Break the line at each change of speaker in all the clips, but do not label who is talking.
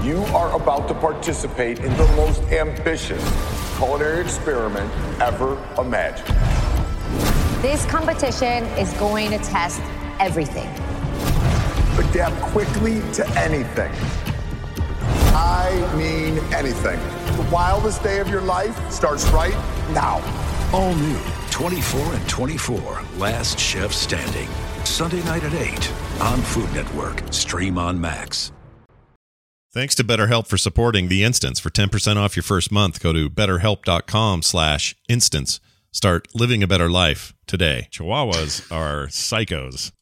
You are about to participate in the most ambitious culinary experiment ever imagined.
This competition is going to test everything.
Adapt quickly to anything. I mean anything. The wildest day of your life starts right now.
All new 24 and 24, Last Chef Standing. Sunday night at 8 on Food Network. Stream on Max.
Thanks to BetterHelp for supporting The Instance. For 10% off your first month, go to betterhelp.com/instance. Start living a better life today. Chihuahuas are psychos.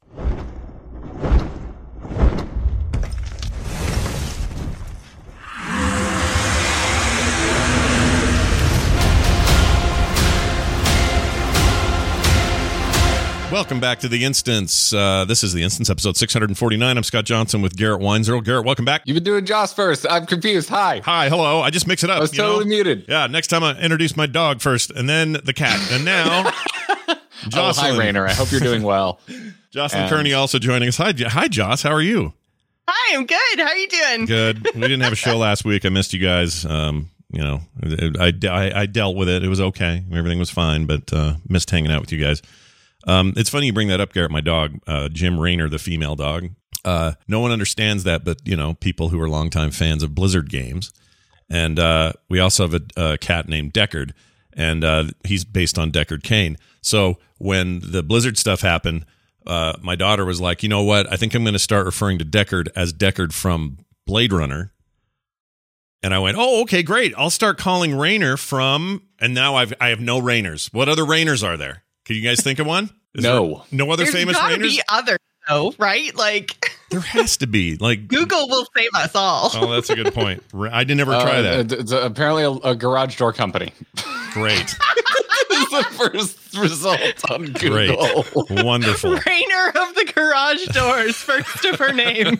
Welcome back to The Instance. This is The Instance, episode 649. I'm Scott Johnson with Garrett Weinzierl. Garrett, welcome back.
You've been doing Joss first. I'm confused. Hi.
Hi, hello. I just mix it up.
I was totally muted.
Yeah, next time I introduce my dog first, and then the cat. And now, Jocelyn.
Oh, hi, Rainer. I hope you're doing well.
Jocelyn Kearney also joining us. Hi, Joss. How are you?
Hi, I'm good. How are you doing?
Good. We didn't have a show last week. I missed you guys. I dealt with it. It was okay. Everything was fine, but missed hanging out with you guys. It's funny you bring that up, Garrett. My dog, Jim Raynor, the female dog. No one understands that, but people who are longtime fans of Blizzard games. And we also have a cat named Deckard, and he's based on Deckard Cain. So when the Blizzard stuff happened, my daughter was like, you know what? I think I'm going to start referring to Deckard as Deckard from Blade Runner. And I went, oh, okay, great. I'll start calling Raynor from, and now I have no Raynors. What other Raynors are there? Can you guys think of one?
No
other famous Raynors?
There's gotta be others, though, right? Like
there has to be. Like
Google will save us all.
Oh, that's a good point. I did never try that.
It's apparently a garage door company.
Great.
This is the first result on Google.
Great. Wonderful.
Raynor of the garage doors, first of her name.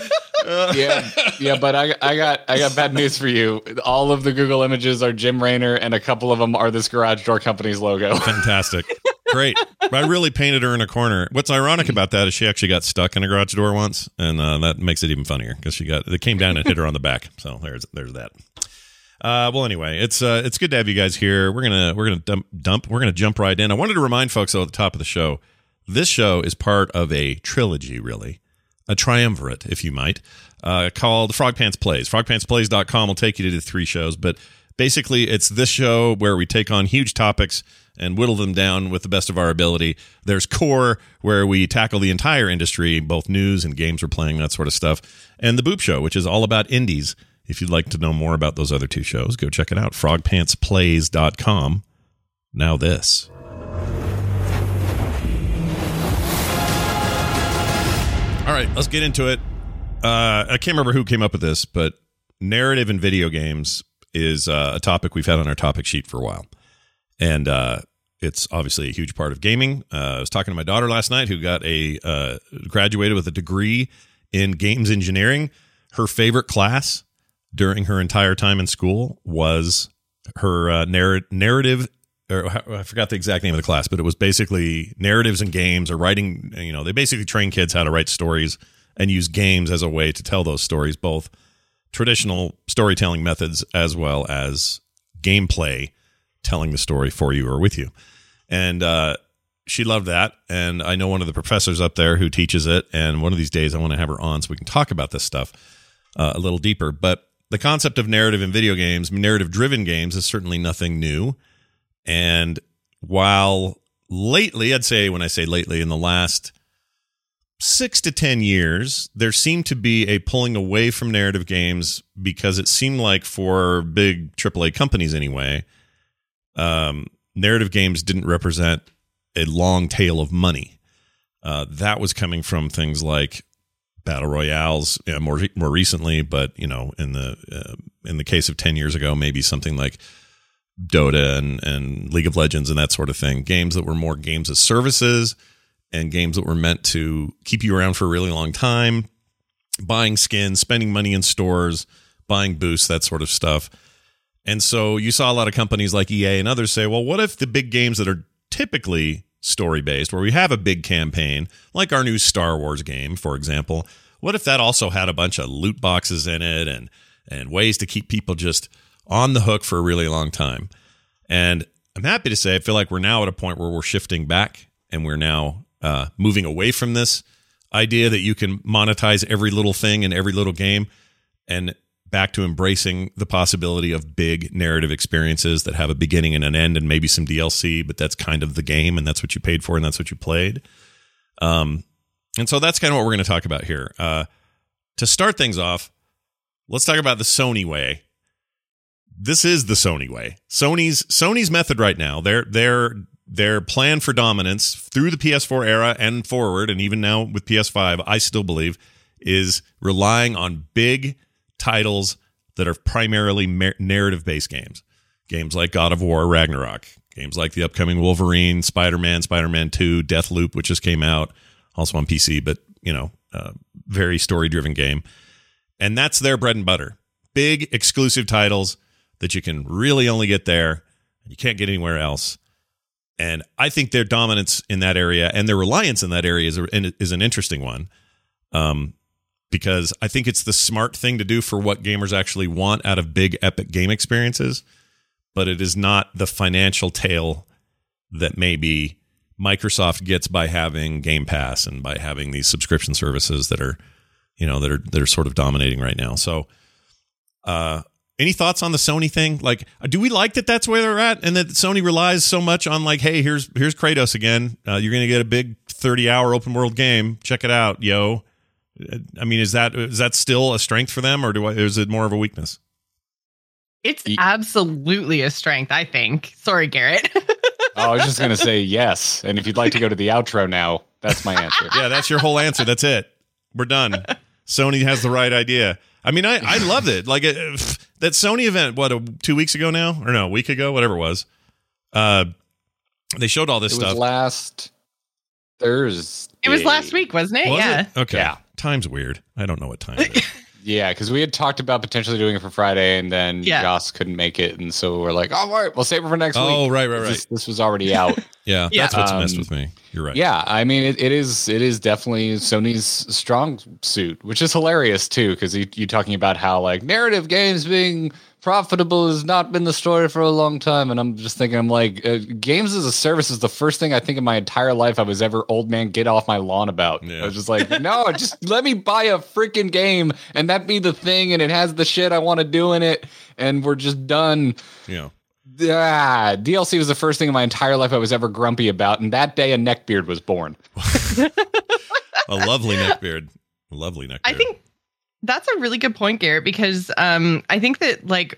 Yeah, but I got bad news for you. All of the Google images are Jim Raynor, and a couple of them are this garage door company's logo.
Fantastic. Great. I really painted her in a corner. What's ironic about that is she actually got stuck in a garage door once, and that makes it even funnier because they came down and hit her on the back. So there's that. Well, anyway, it's good to have you guys here. We're gonna jump right in. I wanted to remind folks though, at the top of the show, this show is part of a trilogy, really, a triumvirate, if you might, called Frog Pants Plays. FrogPantsPlays.com will take you to the 3 shows, but basically it's this show where we take on huge topics and whittle them down with the best of our ability. There's Core, where we tackle the entire industry, both news and games we're playing, that sort of stuff, and the Boop Show, which is all about indies. If you'd like to know more about those other 2 shows, go check it out, frogpantsplays.com. Now this. All right, let's get into it. I can't remember who came up with this, but narrative in video games is a topic we've had on our topic sheet for a while. And it's obviously a huge part of gaming. I was talking to my daughter last night who got graduated with a degree in games engineering. Her favorite class during her entire time in school was her narrative, or I forgot the exact name of the class, but it was basically narratives in games or writing. They basically train kids how to write stories and use games as a way to tell those stories, both traditional storytelling methods as well as gameplay, telling the story for you or with you. And she loved that. And I know one of the professors up there who teaches it. And one of these days I want to have her on so we can talk about this stuff a little deeper. But the concept of narrative in video games, narrative-driven games, is certainly nothing new. And while lately, I'd say, when I say lately, in the last 6 to 10 years, there seemed to be a pulling away from narrative games because it seemed like for big AAA companies anyway, narrative games didn't represent a long tail of money. That was coming from things like battle royales, more recently, but in the case of 10 years ago, maybe something like Dota and League of Legends and that sort of thing. Games that were more games as services and games that were meant to keep you around for a really long time, buying skins, spending money in stores, buying boosts, that sort of stuff. And so you saw a lot of companies like EA and others say, well, what if the big games that are typically story-based, where we have a big campaign, like our new Star Wars game, for example, what if that also had a bunch of loot boxes in it and ways to keep people just on the hook for a really long time. And I'm happy to say I feel like we're now at a point where we're shifting back, and we're now moving away from this idea that you can monetize every little thing in every little game, and back to embracing the possibility of big narrative experiences that have a beginning and an end and maybe some DLC, but that's kind of the game, and that's what you paid for and that's what you played. And so that's kind of what we're going to talk about here. To start things off, let's talk about the Sony way. This is the Sony way. Sony's method right now, their plan for dominance through the PS4 era and forward, and even now with PS5, I still believe, is relying on big titles that are primarily narrative-based games. Games like God of War, Ragnarok. Games like the upcoming Wolverine, Spider-Man, Spider-Man 2, Deathloop, which just came out, also on PC, but, very story-driven game. And that's their bread and butter. Big, exclusive titles that you can really only get there. You can't get anywhere else. And I think their dominance in that area and their reliance in that area is an interesting one. Because I think it's the smart thing to do for what gamers actually want out of big, epic game experiences, but it is not the financial tail that maybe Microsoft gets by having Game Pass and by having these subscription services that are, that are sort of dominating right now. So, any thoughts on the Sony thing? Like, do we like that that's where they're at, and that Sony relies so much on, like, hey, here's Kratos again. You're going to get a big 30-hour open world game. Check it out, yo. I mean, is that still a strength for them, or is it more of a weakness?
It's absolutely a strength, I think. Sorry, Garrett.
I was just going to say yes. And if you'd like to go to the outro now, that's my answer.
Yeah, that's your whole answer. That's it. We're done. Sony has the right idea. I mean, I loved it. Like that Sony event, 2 weeks ago now? Or no, a week ago, whatever it was. They showed all this stuff.
It was last Thursday.
It was last week, wasn't it?
Was it? Okay.
Yeah.
Time's weird. I don't know what time it is.
Yeah, because we had talked about potentially doing it for Friday, and then Joss couldn't make it, and so we're like, all right, we'll save it for next week.
Oh, right.
This was already out.
Yeah, that's what's messed with me. You're right.
Yeah, I mean, it is definitely Sony's strong suit, which is hilarious, too, because you talking about how, like, narrative games being profitable has not been the story for a long time, and I'm just thinking, I'm like, games as a service is the first thing I think in my entire life I was ever old man get off my lawn about. Yeah. I was just like, no, just let me buy a freaking game and that be the thing, and it has the shit I want to do in it, and we're just done.
Yeah.
DLC was the first thing in my entire life I was ever grumpy about, and that day a neckbeard was born.
A lovely neckbeard. I
think that's a really good point, Garrett, because I think that like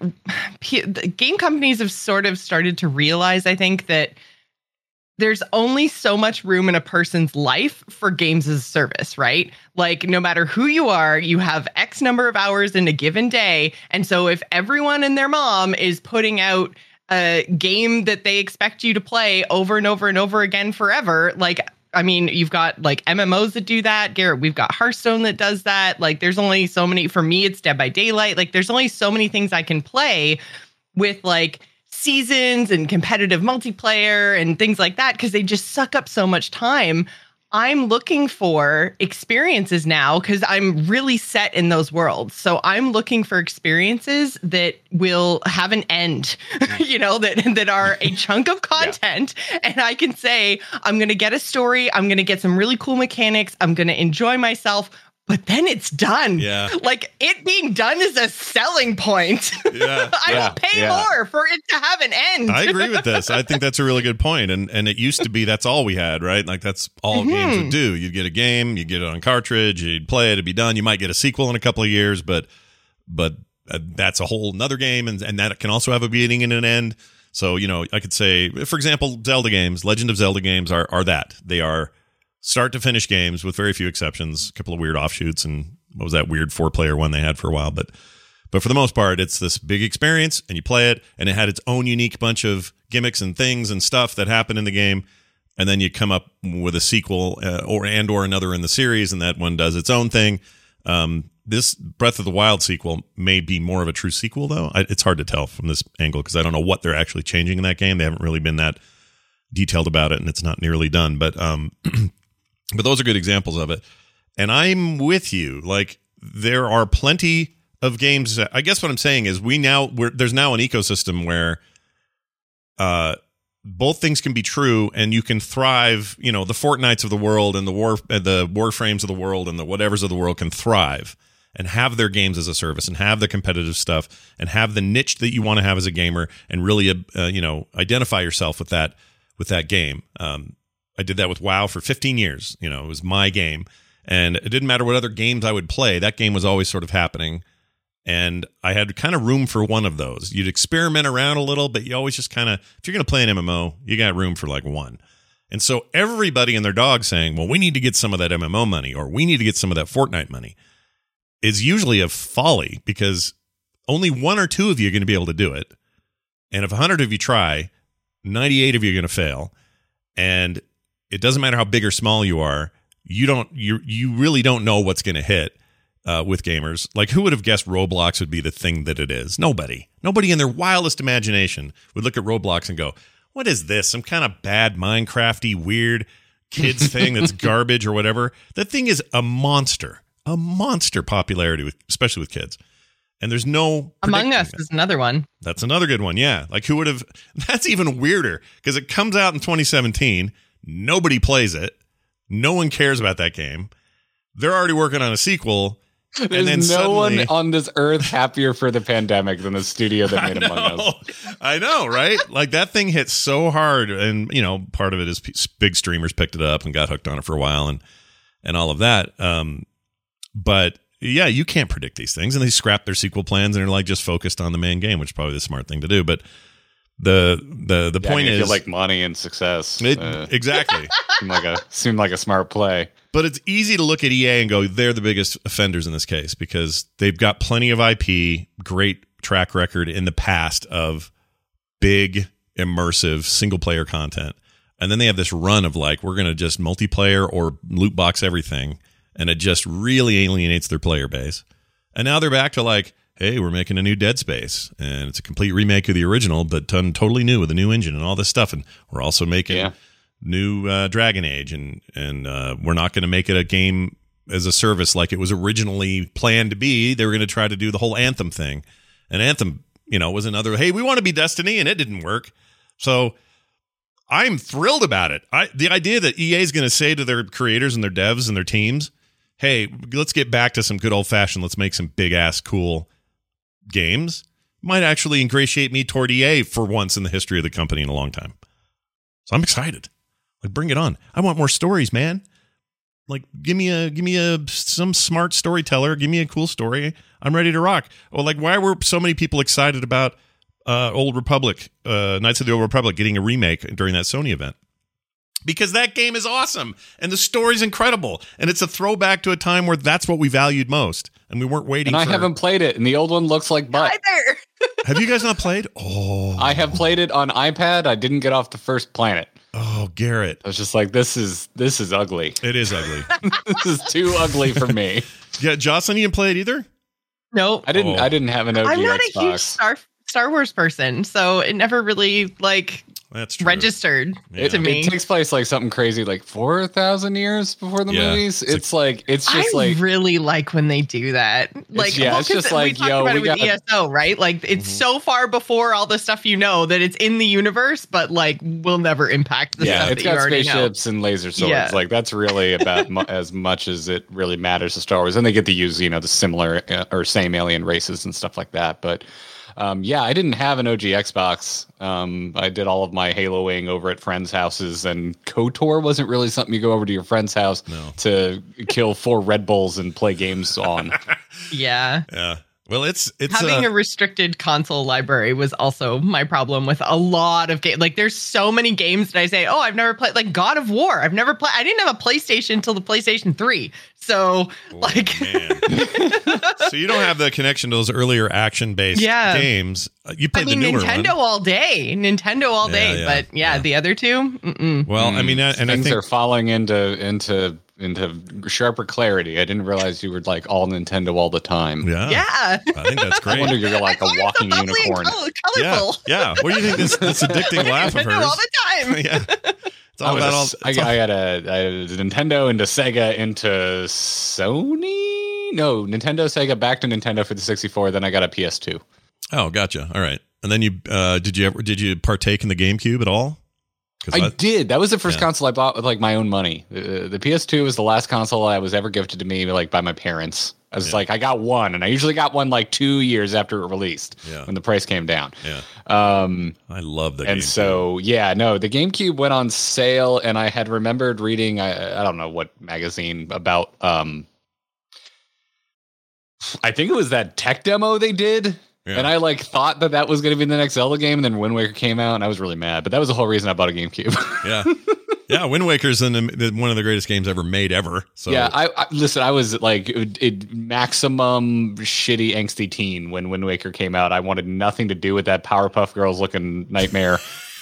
game companies have sort of started to realize, I think, that there's only so much room in a person's life for games as a service, right? Like, no matter who you are, you have X number of hours in a given day. And so if everyone and their mom is putting out a game that they expect you to play over and over and over again forever, like, I mean, you've got like MMOs that do that, Garrett. We've got Hearthstone that does that. Like, there's only so many. For me, it's Dead by Daylight. Like, there's only so many things I can play with, like, seasons and competitive multiplayer and things like that, because they just suck up so much time. I'm looking for experiences now because I'm really set in those worlds. So I'm looking for experiences that will have an end, that are a chunk of content. Yeah. And I can say, I'm going to get a story. I'm going to get some really cool mechanics. I'm going to enjoy myself. But then it's done. Yeah. Like, it being done is a selling point. Yeah. I will pay more for it to have an end.
I agree with this. I think that's a really good point. And it used to be that's all we had, right? Like, that's all games would do. You'd get a game, you'd get it on cartridge, you'd play it, it'd be done. You might get a sequel in a couple of years, but that's a whole nother game, and that can also have a beginning and an end. So, I could say, for example, Zelda games, Legend of Zelda games are that. They are start to finish games with very few exceptions, a couple of weird offshoots, and what was that weird 4-player one they had for a while, but for the most part, it's this big experience, and you play it, and it had its own unique bunch of gimmicks and things and stuff that happened in the game, and then you come up with a sequel or another in the series, and that one does its own thing. This Breath of the Wild sequel may be more of a true sequel, though. It's hard to tell from this angle because I don't know what they're actually changing in that game. They haven't really been that detailed about it, and it's not nearly done, but those are good examples of it. And I'm with you. Like, there are plenty of games. I guess what I'm saying is there's now an ecosystem where both things can be true, and you can thrive. The Fortnites of the world and the Warframes of the world and the whatevers of the world can thrive and have their games as a service and have the competitive stuff and have the niche that you want to have as a gamer and really identify yourself with that game. I did that with WoW for 15 years. It was my game, and it didn't matter what other games I would play. That game was always sort of happening. And I had kind of room for one of those. You'd experiment around a little, but you always just kind of, if you're going to play an MMO, you got room for like one. And so everybody and their dog saying, well, we need to get some of that MMO money, or we need to get some of that Fortnite money, is usually a folly, because only one or two of you are going to be able to do it. And if 100 of you try, 98 of you are going to fail. And it doesn't matter how big or small you are, you really don't know what's going to hit. With gamers, like, who would have guessed Roblox would be the thing that it is? Nobody in their wildest imagination would look at Roblox and go, what is this? Some kind of bad Minecrafty weird kids thing that's garbage or whatever. That thing is a monster popularity, especially with kids. And there's no
Among Us is another one.
That's another good one. Yeah. Like, who would have, that's even weirder, because it comes out in 2017. Nobody plays it. No one cares about that game. They're already working on a sequel.
There's no one on this earth happier for the pandemic than the studio that made Among Us.
I know, right? Like, that thing hit so hard, and part of it is big streamers picked it up and got hooked on it for a while, and all of that. But yeah, you can't predict these things, and they scrapped their sequel plans and are like just focused on the main game, which is probably the smart thing to do. But the point is,
if you like money and success,
exactly,
seemed like a smart play.
But it's easy to look at EA and go, they're the biggest offenders in this case, because they've got plenty of IP, great track record in the past of big, immersive, single-player content. And then they have this run of like, we're going to just multiplayer or loot box everything. And it just really alienates their player base. And now they're back to like, hey, we're making a new Dead Space. And it's a complete remake of the original, but done totally new with a new engine and all this stuff. And we're also making... new Dragon Age, and we're not going to make it a game as a service like it was originally planned to be. They were going to try to do the whole Anthem thing, and Anthem, was another, hey, we want to be Destiny, and it didn't work. So I'm thrilled about it. The idea that EA is going to say to their creators and their devs and their teams, hey, let's get back to some good old fashioned, let's make some big ass cool games, might actually ingratiate me toward EA for once in the history of the company in a long time. So I'm excited. Like, bring it on. I want more stories, man. Like, give me some smart storyteller. Give me a cool story. I'm ready to rock. Well, like, why were so many people excited about Old Republic, Knights of the Old Republic getting a remake during that Sony event? Because that game is awesome, and the story's incredible, and it's a throwback to a time where that's what we valued most, and we weren't waiting.
And I haven't played it, and the old one looks like butt.
Either.
Have you guys not played? Oh,
I have played it on iPad. I didn't get off the first planet.
Oh, Garrett.
I was just like, this is ugly.
It is ugly.
This is too ugly for me.
Yeah, Jocelyn, you didn't play it either?
Nope.
I didn't have an OG
I'm not
Xbox.
a huge Star Wars person, so it never really
That's true.
registered to me.
It takes place like something crazy, like 4,000 years before the movies. It's
I really like when they do that. Like,
it's just like,
we talked about it with ESO, right? Like, it's so far before all the stuff that it's in the universe, but like will never impact the stuff
it's
that you
got
already
spaceships
know.
and laser swords.
Yeah.
Like, that's really about as much as it really matters to Star Wars. And they get to use the similar or same alien races and stuff like that. But I didn't have an OG Xbox. I did all of my Haloing over at friends' houses, and KOTOR wasn't really something you go over to your friend's house to kill 4 Red Bulls and play games on.
Yeah.
Well, it's
having a restricted console library was also my problem with a lot of games. Like, there's so many games that I say, oh, I've never played, like God of War. I've never played. I didn't have a PlayStation until the PlayStation 3. So,
man. So you don't have the connection to those earlier action-based games. You played the newer
Nintendo
one.
all day. But the other two.
Well, I mean, and
things
I think
are falling into sharper clarity. I didn't realize you were like all Nintendo all the time.
Yeah.
I think that's great.
I wonder you're like a walking unicorn.
Colorful.
Yeah. What do you think this addicting laugh of hers?
All the time.
Yeah. It's all about
I had a Nintendo into Sega into Sony. No, Nintendo, Sega, back to Nintendo for the 64. Then I got a PS2.
Oh, gotcha. All right. And then you did you partake in the GameCube at all?
I did. That was the first console I bought with like my own money. The PS2 was the last console I was ever gifted to me like by my parents. I was like, I got one, and I usually got one like 2 years after it released when the price came down.
Yeah. I love the GameCube.
And so, the GameCube went on sale, and I had remembered reading, I don't know what magazine about, I think it was that tech demo they did. Yeah. And I like thought that was going to be the next Zelda game, and then Wind Waker came out, and I was really mad. But that was the whole reason I bought a GameCube.
Yeah, Wind Waker's one of the greatest games ever made ever. So
yeah, I listen. I was like maximum shitty angsty teen when Wind Waker came out. I wanted nothing to do with that Powerpuff Girls looking nightmare,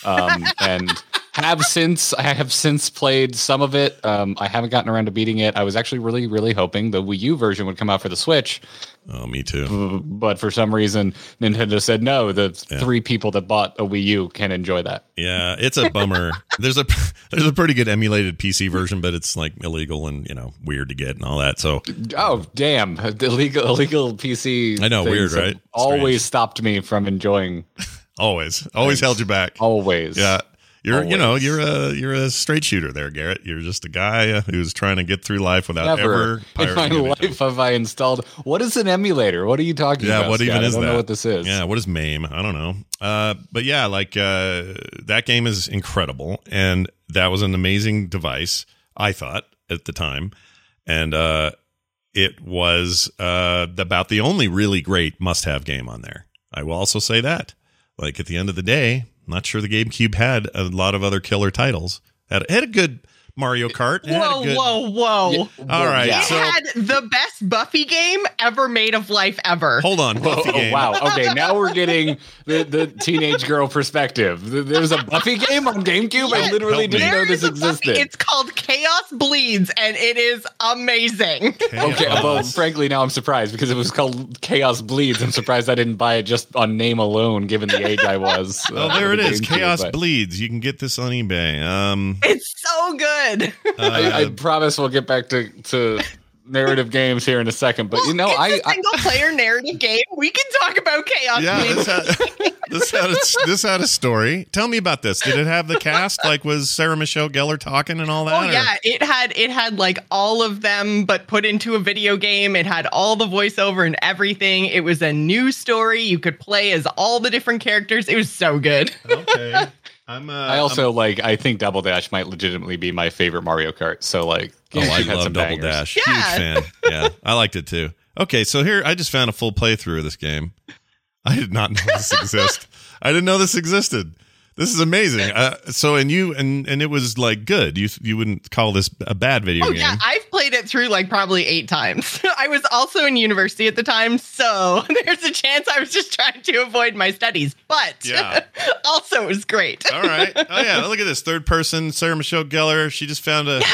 and I have since played some of it. I haven't gotten around to beating it. I was actually really, really hoping the Wii U version would come out for the Switch.
Oh, me too.
But for some reason, Nintendo said no. The 3 people that bought a Wii U can enjoy that.
Yeah, it's a bummer. There's a pretty good emulated PC version, but it's like illegal and weird to get and all that. So
damn, the illegal PC.
I know, weird, right?
Always stopped me from enjoying.
Always held you back.
Always.
Yeah. You're a straight shooter there, Garrett. You're just a guy who's trying to get through life without ever pirating.
In my life have I installed. What is an emulator? What are you talking about?
Yeah, what even
Scott?
is that?
I don't know what this is.
Yeah, what is MAME? I don't know. But yeah, that game is incredible, and that was an amazing device, I thought at the time, and it was about the only really great must-have game on there. I will also say that, like at the end of the day. Not sure the GameCube had a lot of other killer titles. Had a good Mario Kart.
Whoa.
All right.
It had the best Buffy game ever made of life ever.
Hold on. Buffy game.
Wow. Okay, now we're getting the teenage girl perspective. There's a Buffy game on GameCube? I literally didn't know this existed.
It's called Chaos Bleeds, and it is amazing.
Okay, well, frankly, now I'm surprised because it was called Chaos Bleeds. I'm surprised I didn't buy it just on name alone, given the age I was.
Oh, there it is. Chaos Bleeds. You can get this on eBay.
It's so good.
I promise we'll get back to narrative games here in a second, but
it's a single player narrative game. We can talk about Chaos.
Yeah, this had a story. Tell me about this. Did it have the cast? Like, was Sarah Michelle Gellar talking and all that?
Oh yeah, it had like all of them, but put into a video game. It had all the voiceover and everything. It was a new story. You could play as all the different characters. It was so good.
Okay.
I think Double Dash might legitimately be my favorite Mario Kart. So like,
I love Double Dash.
Yeah.
Huge fan. Yeah, I liked it too. Okay, so here I just found a full playthrough of this game. I did not know this existed. I didn't know this existed. This is amazing. And it was like good. You wouldn't call this a bad video game.
Yeah, I've played it through like probably 8 times. I was also in university at the time, so there's a chance I was just trying to avoid my studies. But also it was great.
All right. Oh yeah, look at this third person Sarah Michelle Gellar. She just found a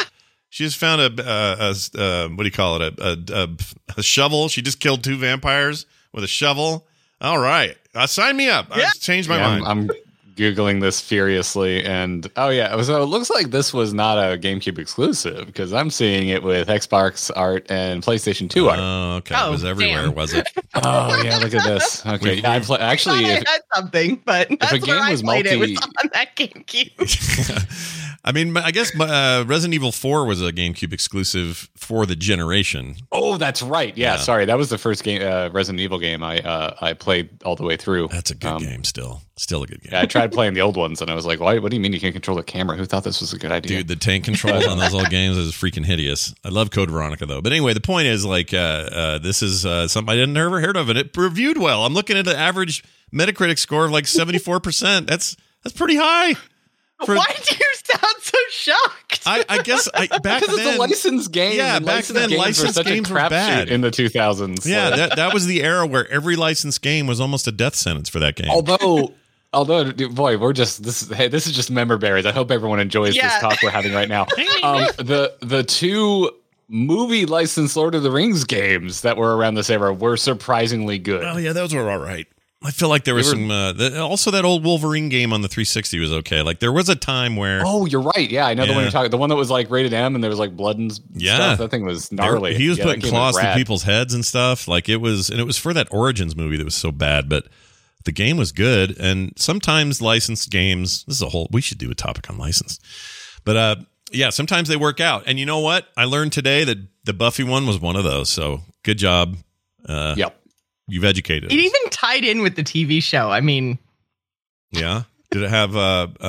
what do you call it? A shovel. She just killed 2 vampires with a shovel. All right, sign me up. I changed my mind.
I'm Googling this furiously, and so it looks like this was not a GameCube exclusive because I'm seeing it with Xbox art and PlayStation 2 art.
Oh, okay. It was everywhere, was it?
Oh yeah, look at this. Okay, I
had something, but that's
if a game was
it was on that GameCube.
I mean, I guess Resident Evil 4 was a GameCube exclusive for the generation.
Oh, that's right. Yeah, sorry, that was the first game, Resident Evil game I played all the way through.
That's a good game. Still a good game.
Yeah, I tried playing the old ones, and I was like, "What do you mean you can't control the camera? Who thought this was a good idea?"
Dude, the tank controls on those old games is freaking hideous. I love Code Veronica though. But anyway, the point is like this is something I didn't ever heard of, and it reviewed well. I'm looking at the average Metacritic score of like 74%. That's pretty high.
Why do you sound so shocked?
I guess back then
because it's a licensed game.
Yeah, back then licensed games were bad
in the 2000s.
Yeah, that was the era where every licensed game was almost a death sentence for that game.
Although, boy, we're just this is just member berries. I hope everyone enjoys this talk we're having right now. The 2 movie licensed Lord of the Rings games that were around this era were surprisingly good.
Oh yeah, those were all right. I feel like there was some. Also, that old Wolverine game on the 360 was okay. Like there was a time where.
Oh, you're right. Yeah, I know the one you're talking. The one that was like rated M and there was like blood and stuff. That thing was gnarly.
He was putting claws through people's heads and stuff. Like it was for that Origins movie that was so bad, but the game was good. And sometimes licensed games. This is a whole. We should do a topic on license, but yeah, sometimes they work out. And you know what? I learned today that the Buffy one was one of those. So good job.
Yep.
You've educated.
It even tied in with the TV show. I mean,
yeah. Did it have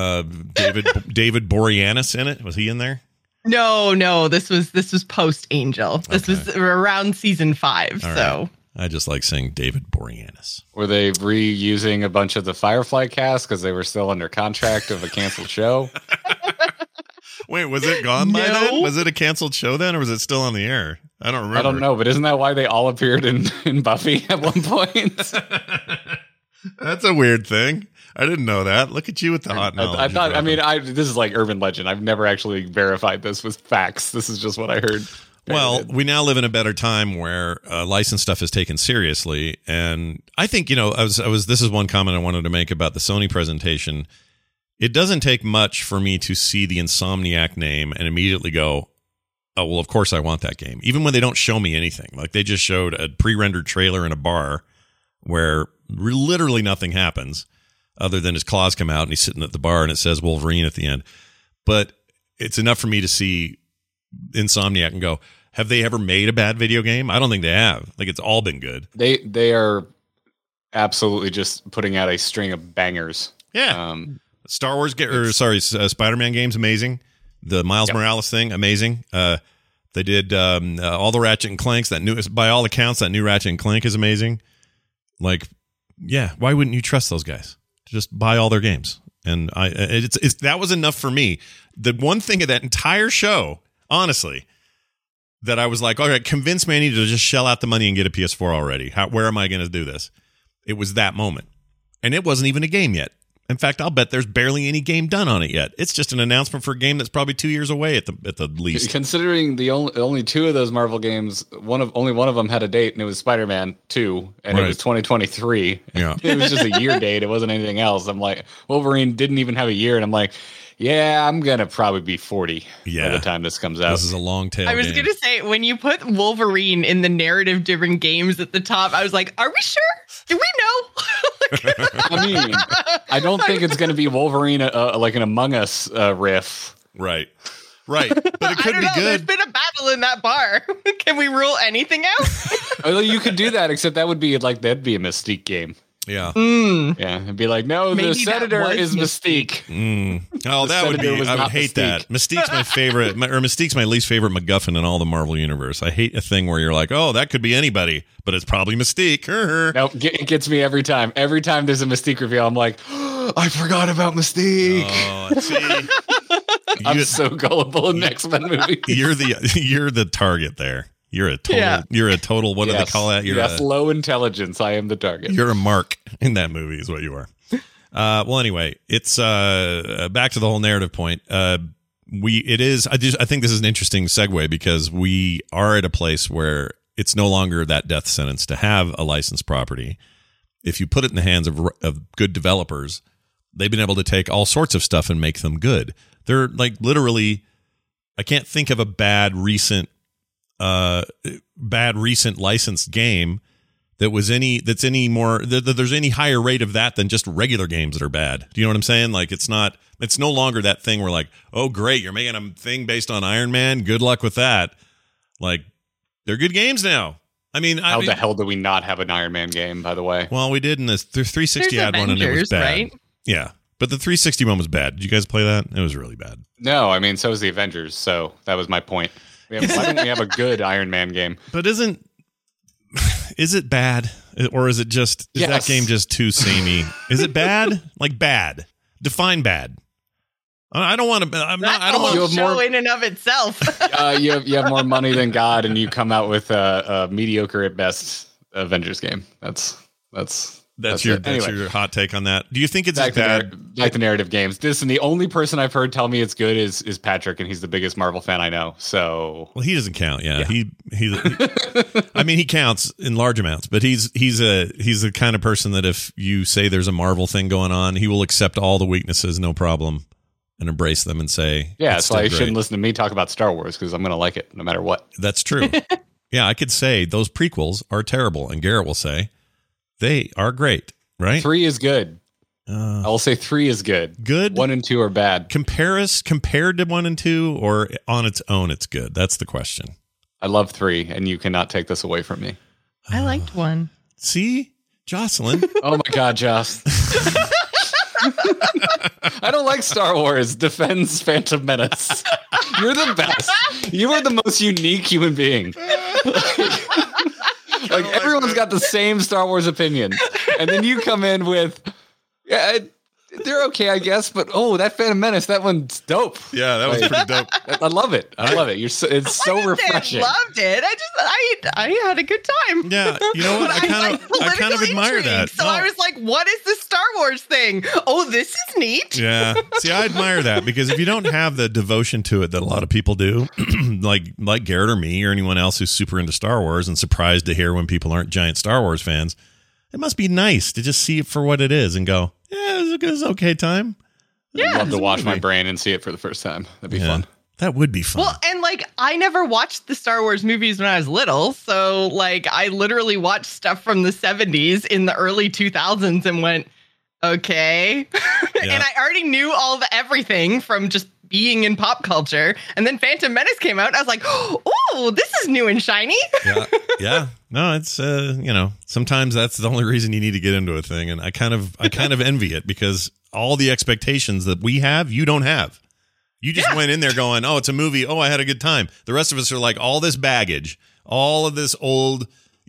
David Boreanaz in it? Was he in there?
No. This was post Angel. This was around season 5.
All
so
right. I just like saying David Boreanaz.
Were they reusing a bunch of the Firefly cast because they were still under contract of a canceled show?
Wait, was it gone by then? Was it a canceled show then, or was it still on the air? I don't remember.
I don't know, but isn't that why they all appeared in Buffy at one point?
That's a weird thing. I didn't know that. Look at you with the hot knowledge.
I thought. I mean, this is like urban legend. I've never actually verified this with facts. This is just what I heard.
Well, we now live in a better time where licensed stuff is taken seriously, and I think This is one comment I wanted to make about the Sony presentation. It doesn't take much for me to see the Insomniac name and immediately go, oh, well, of course I want that game. Even when they don't show me anything. Like they just showed a pre-rendered trailer in a bar where literally nothing happens other than his claws come out and he's sitting at the bar and it says Wolverine at the end. But it's enough for me to see Insomniac and go, have they ever made a bad video game? I don't think they have. Like it's all been good.
They are absolutely just putting out a string of bangers.
Yeah. Spider-Man game's amazing. The Miles Morales thing, amazing. They did all the Ratchet and Clanks. By all accounts, that new Ratchet and Clank is amazing. Like, yeah, why wouldn't you trust those guys? Just buy all their games. And that was enough for me. The one thing of that entire show, honestly, that I was like, all right, convince me I need to just shell out the money and get a PS4 already. Where am I going to do this? It was that moment. And it wasn't even a game yet. In fact, I'll bet there's barely any game done on it yet. It's just an announcement for a game that's probably 2 years away at the least.
Considering the only two of those Marvel games, only one of them had a date, and it was Spider-Man 2, and it was 2023.
Yeah,
it was just a year date. It wasn't anything else. I'm like, Wolverine didn't even have a year, and I'm like, yeah, I'm gonna probably be 40 by the time this comes out.
This is a long tail.
I was gonna say, when you put Wolverine in the narrative driven games at the top, I was like, are we sure? Do we know?
I mean, I don't think it's gonna be Wolverine like an Among Us riff.
Right. But it could be good.
There's been a battle in that bar. Can we rule anything out?
Well, you could do that, except that'd be a Mystique game.
Yeah.
Yeah. It'd be like, no, the Senator is Mystique.
Oh, that would be, I would hate that. Mystique's my favorite, Mystique's my least favorite MacGuffin in all the Marvel universe. I hate a thing where you're like, oh, that could be anybody, but it's probably Mystique.
Nope, it gets me every time. Every time there's a Mystique reveal, I'm like, oh, I forgot about Mystique.
Oh, see.
I'm so gullible in X-Men movies.
You're the target there. You're a total, what do they call that? You're
low intelligence. I am the target.
You're a mark in that movie is what you are. Well, anyway, it's back to the whole narrative point. I think this is an interesting segue because we are at a place where it's no longer that death sentence to have a licensed property. If you put it in the hands of good developers, they've been able to take all sorts of stuff and make them good. They're like literally, I can't think of a bad recent licensed game there's any higher rate of that than just regular games that are bad. Do you know what I'm saying? Like it's no longer that thing where like, oh great, you're making a thing based on Iron Man. Good luck with that. Like they're good games now. How
the hell do we not have an Iron Man game, by the way?
Well, we did in this 360 had one and it was bad. Right? Yeah. But the 360 one was bad. Did you guys play that? It was really bad.
No, so was the Avengers, so that was my point. Why don't we have a good Iron Man game?
But is it bad? Or is that game just too samey? Is it bad? Like bad. Define bad. I don't want to. I don't want
to show in and of itself.
You have more money than God, and you come out with a mediocre at best Avengers game. That's
That's your hot take on that. Do you think it's as bad?
Back to narrative games. Listen, the only person I've heard tell me it's good is Patrick, and he's the biggest Marvel fan I know. So,
well, he doesn't count. Yeah. He I mean, he counts in large amounts, but he's the kind of person that if you say there's a Marvel thing going on, he will accept all the weaknesses, no problem, and embrace them and say,
yeah. That's why you shouldn't listen to me talk about Star Wars, because I'm going to like it no matter what.
That's true. Yeah, I could say those prequels are terrible, and Garrett will say they are great. Right?
3 is good. I'll say 3 is good.
Good.
1 and 2 are bad.
Compared to 1 and 2, or on its own, it's good. That's the question.
I love 3, and you cannot take this away from me.
I liked 1.
See, Jocelyn.
Oh my God, Joss. I don't like Star Wars. Defends Phantom Menace. You're the best. You are the most unique human being. Like everyone's got the same Star Wars opinion, and then you come in with, yeah, they're okay, I guess, but that Phantom Menace, that one's dope.
Yeah, that was pretty dope.
I love it. I love it. It's so refreshing.
Loved it. I had a good time.
Yeah, you know what? I kind of admire that.
So I was like, what is this Star Wars thing? Oh, this is neat.
Yeah. See, I admire that, because if you don't have the devotion to it that a lot of people do, like Garrett or me or anyone else who's super into Star Wars and surprised to hear when people aren't giant Star Wars fans, it must be nice to just see it for what it is and go, yeah, it was an okay time.
Yeah, I'd love to wash my brain and see it for the first time. That'd be fun.
That would be fun.
Well, and I never watched the Star Wars movies when I was little. So I literally watched stuff from the 70s in the early 2000s and went, okay. Yeah. And I already knew all the everything from just being in pop culture. And then Phantom Menace came out and I was like, oh, this is new and shiny.
Yeah. No, it's, sometimes that's the only reason you need to get into a thing. And I kind of envy it, because all the expectations that we have, you don't have. You just went in there going, oh, it's a movie. Oh, I had a good time. The rest of us are like all this baggage, all of this old,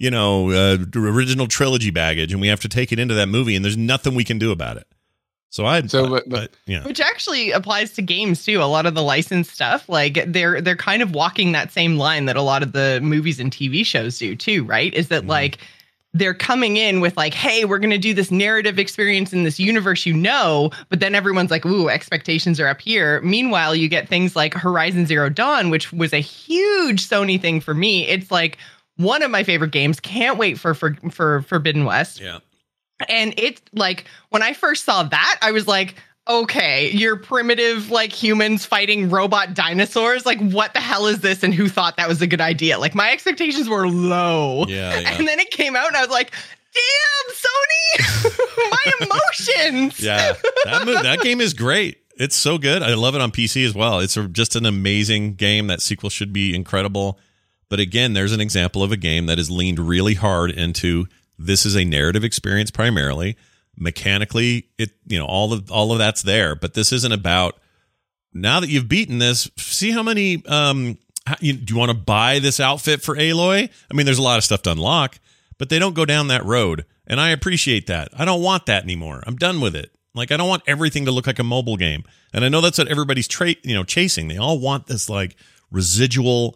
original trilogy baggage, and we have to take it into that movie, and there's nothing we can do about it. So
which actually applies to games too. A lot of the licensed stuff, they're kind of walking that same line that a lot of the movies and TV shows do too, right? Is that they're coming in with hey, we're going to do this narrative experience in this universe, but then everyone's like, ooh, expectations are up here. Meanwhile, you get things like Horizon Zero Dawn, which was a huge Sony thing for me. It's one of my favorite games. Can't wait for Forbidden West.
Yeah.
And it's when I first saw that, I was like, okay, you're primitive, humans fighting robot dinosaurs. What the hell is this? And who thought that was a good idea? My expectations were low.
Yeah.
And then it came out and I was like, damn, Sony, my emotions.
Yeah. That game is great. It's so good. I love it on PC as well. It's just an amazing game. That sequel should be incredible. But again, there's an example of a game that is leaned really hard into, this is a narrative experience primarily. Mechanically, all of that's there, but this isn't about, now that you've beaten this, see how many do you want to buy this outfit for Aloy? I mean, there's a lot of stuff to unlock, but they don't go down that road, and I appreciate that. I don't want that anymore. I'm done with it. I don't want everything to look like a mobile game, and I know that's what everybody's chasing. They all want this residual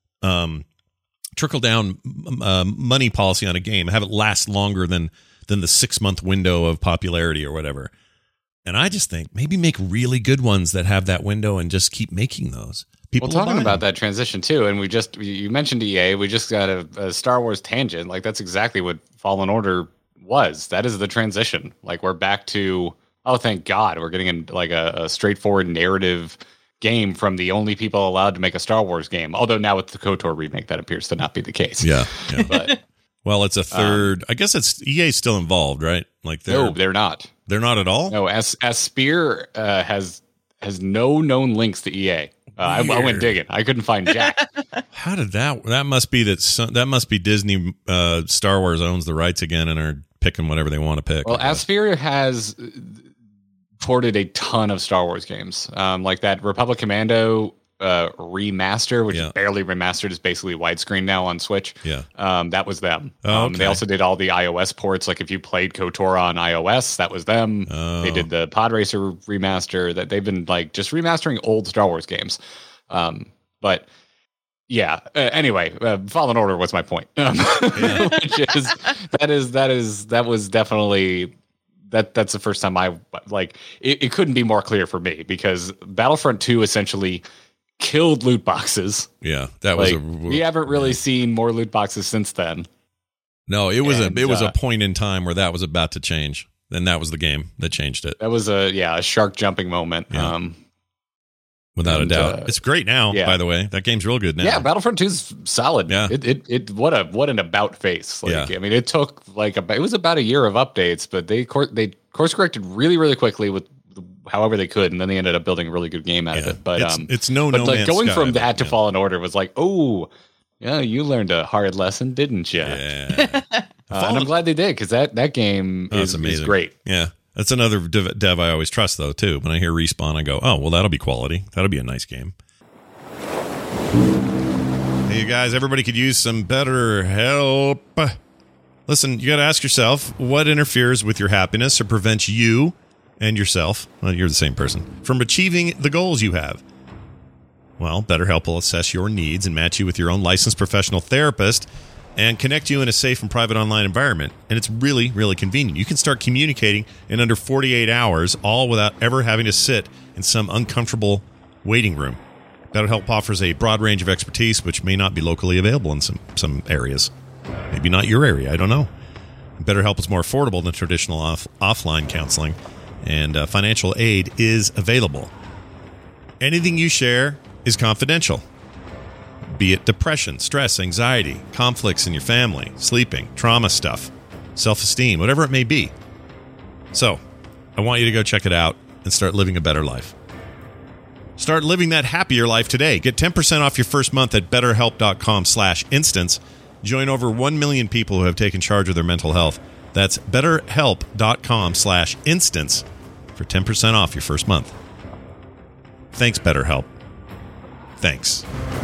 trickle down money policy on a game, have it last longer than the 6-month window of popularity or whatever. And I just think maybe make really good ones that have that window and just keep making those. People
talking about that transition too, and you mentioned EA, we just got a Star Wars tangent. That's exactly what Fallen Order was. That is the transition. We're back to, oh, thank God, we're getting in a straightforward narrative game from the only people allowed to make a Star Wars game. Although now with the KOTOR remake, that appears to not be the case.
Yeah.
But
well, it's a third. I guess it's EA's still involved, right?
No, they're not.
They're not at all.
No, Aspyr has no known links to EA. I went digging. I couldn't find jack.
How did that? That must be that must be Disney. Star Wars owns the rights again and are picking whatever they want to pick.
Well, Aspyr has ported a ton of Star Wars games, like that Republic Commando remaster, which is barely remastered, is basically widescreen now on Switch.
Yeah,
that was them.
Okay.
They also did all the iOS ports. If you played KOTOR on iOS, that was them. They did the Pod Racer remaster. That they've been just remastering old Star Wars games. But Yeah. Anyway, Fallen Order was my point. Which is that was definitely that's the first time I like it couldn't be more clear for me, because Battlefront 2 essentially killed loot boxes.
Yeah, that was
we haven't really seen more loot boxes since then.
No, it was a point in time where that was about to change. Then that was the game that changed it.
That was a shark jumping moment.
Yeah. Without a doubt. It's great now, by the way. That game's real good now.
Yeah, Battlefront 2 is solid.
Yeah.
It what an about face. Like, I mean, it took it was about a year of updates, but they course corrected really, really quickly with however they could, and then they ended up building a really good game out of it. But
it's no Man's
going
Sky,
from that to Fallen Order was like, oh, yeah, you learned a hard lesson, didn't you?
Yeah.
And I'm glad they did, because that game is great.
Yeah. That's another dev I always trust, though, too. When I hear Respawn, I go, oh, well, that'll be quality. That'll be a nice game. Hey, you guys, everybody could use some better help. Listen, you got to ask yourself, what interferes with your happiness or prevents you and yourself, well, you're the same person, from achieving the goals you have? Well, BetterHelp will assess your needs and match you with your own licensed professional therapist and connect you in a safe and private online environment. And it's really, really convenient. You can start communicating in under 48 hours, all without ever having to sit in some uncomfortable waiting room. BetterHelp offers a broad range of expertise, which may not be locally available in some areas. Maybe not your area, I don't know. BetterHelp is more affordable than traditional offline counseling, and financial aid is available. Anything you share is confidential. Be it depression, stress, anxiety, conflicts in your family, sleeping, trauma stuff, self-esteem, whatever it may be. So, I want you to go check it out and start living a better life. Start living that happier life today. Get 10% off your first month at BetterHelp.com/instance. Join over 1 million people who have taken charge of their mental health. That's BetterHelp.com/instance for 10% off your first month. Thanks, BetterHelp. Thanks.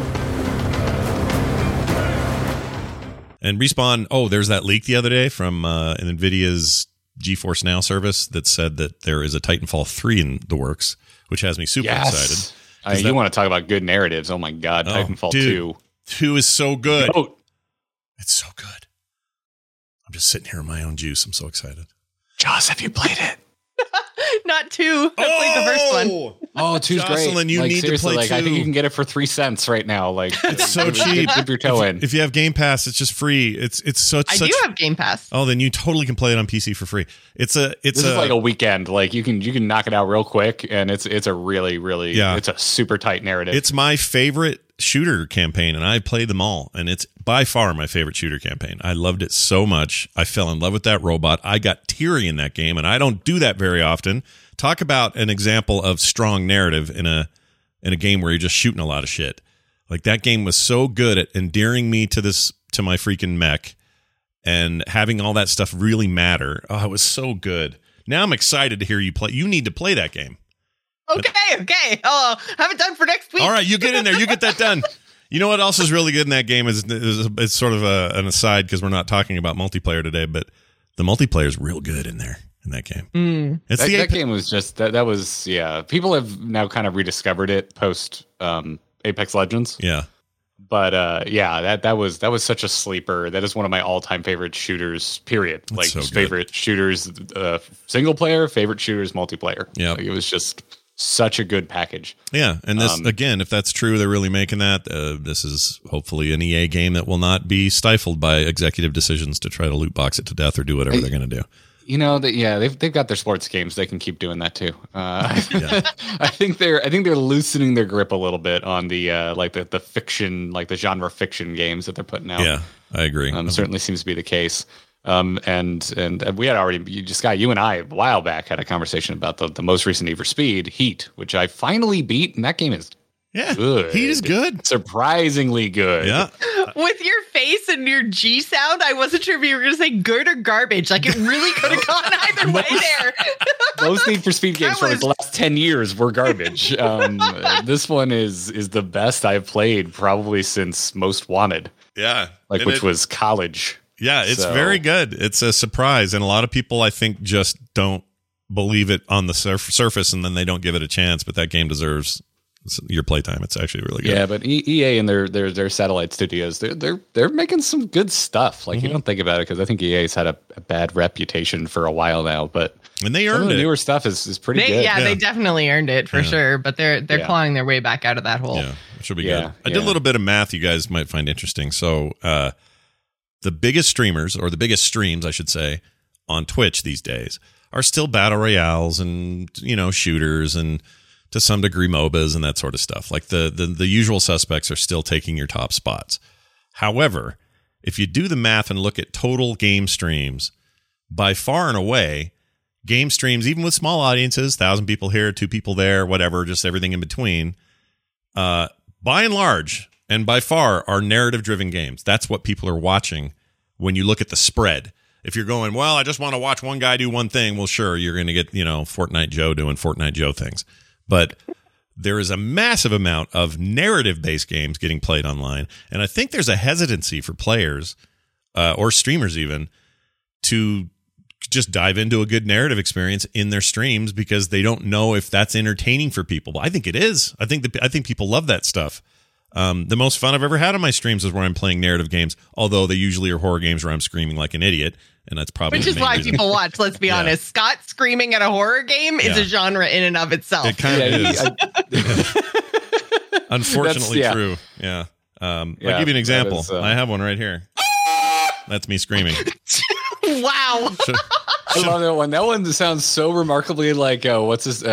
And Respawn, there's that leak the other day from NVIDIA's GeForce Now service that said that there is a Titanfall 3 in the works, which has me super excited.
You want to talk about good narratives. Oh, my God. Titanfall 2.
2 is so good.
Oh.
It's so good. I'm just sitting here in my own juice. I'm so excited.
Joss, have you played it?
Not 2. I played the first one.
Oh, 2's
Jocelyn,
great.
you need to play 2.
I think you can get it for 3 cents right now. Like,
it's so cheap.
Dip your toe in.
If you have Game Pass, it's just free. It's such.
I do have Game Pass.
Oh, then you totally can play it on PC for free. This is
like a weekend. Like you can knock it out real quick, and it's a really, really it's a super tight narrative.
It's my favorite shooter campaign, and I played them all, and it's by far my favorite shooter campaign. I loved it so much. I fell in love with that robot. I got teary in that game, and I don't do that very often. Talk about an example of strong narrative in a game where you're just shooting a lot of shit. Like, that game was so good at endearing me to my freaking mech and having all that stuff really matter. Oh, it was so good. Now I'm excited to hear you play. You need to play that game.
Okay. I'll have it done for next week.
All right, you get in there. You get that done. You know what else is really good in that game is it's sort of an aside because we're not talking about multiplayer today, but the multiplayer is real good in there. In that game,
that game was just that was people have now kind of rediscovered it post Apex Legends.
Yeah,
but that was such a sleeper. That is one of my all-time favorite shooters. Period.
That's so
favorite shooters, single player, favorite shooters, multiplayer.
Yeah,
it was just such a good package.
Yeah, and this again, if that's true, they're really making that. This is hopefully an EA game that will not be stifled by executive decisions to try to loot box it to death or do whatever they're going to do.
You know that they've got their sports games. They can keep doing that too. I think they're loosening their grip a little bit on the the fiction, like the genre fiction games that they're putting out.
Yeah, I agree.
Certainly seems to be the case. And we had already Scott, you and I a while back had a conversation about the most recent Need for Speed Heat, which I finally beat, and that game is good.
Heat is good,
surprisingly good.
Yeah.
With your face and your G sound, I wasn't sure if you were going to say good or garbage. Like, it really could have gone either way there.
Most Need for Speed games for the last 10 years were garbage. This one is the best I've played probably since Most Wanted.
Yeah.
Which was college.
Yeah, it's very good. It's a surprise. And a lot of people, I think, just don't believe it on the surface, and then they don't give it a chance. But that game deserves your playtime. It's actually really good.
Yeah, but EA and their satellite studios, they're making some good stuff. Like you don't think about it because I think EA's had a bad reputation for a while now, but
and they
some
earned
of the
it.
newer stuff is pretty good.
Yeah, they definitely earned it for sure. But they're clawing their way back out of that hole.
Yeah, it should be good. I did a little bit of math you guys might find interesting. So the biggest streamers, or the biggest streams, I should say, on Twitch these days are still battle royales and shooters and to some degree MOBAs and that sort of stuff. Like the usual suspects are still taking your top spots. However, if you do the math and look at total game streams, by far and away, game streams, even with small audiences, 1,000 people here, 2 people there, whatever, just everything in between, by and large and by far are narrative-driven games. That's what people are watching when you look at the spread. If you're going, well, I just want to watch one guy do one thing, well, sure, you're going to get, Fortnite Joe doing Fortnite Joe things. But there is a massive amount of narrative-based games getting played online. And I think there's a hesitancy for players or streamers even to just dive into a good narrative experience in their streams because they don't know if that's entertaining for people. I think it is. I think people love that stuff. The most fun I've ever had on my streams is where I'm playing narrative games, although they usually are horror games where I'm screaming like an idiot, and that's probably
which is why people watch. Let's be honest. Scott screaming at a horror game is a genre in and of itself.
It kind of is. Unfortunately, true. Yeah. I'll give you an example. I have one right here. That's me screaming.
Wow.
I love that one. That one sounds so remarkably like what's this?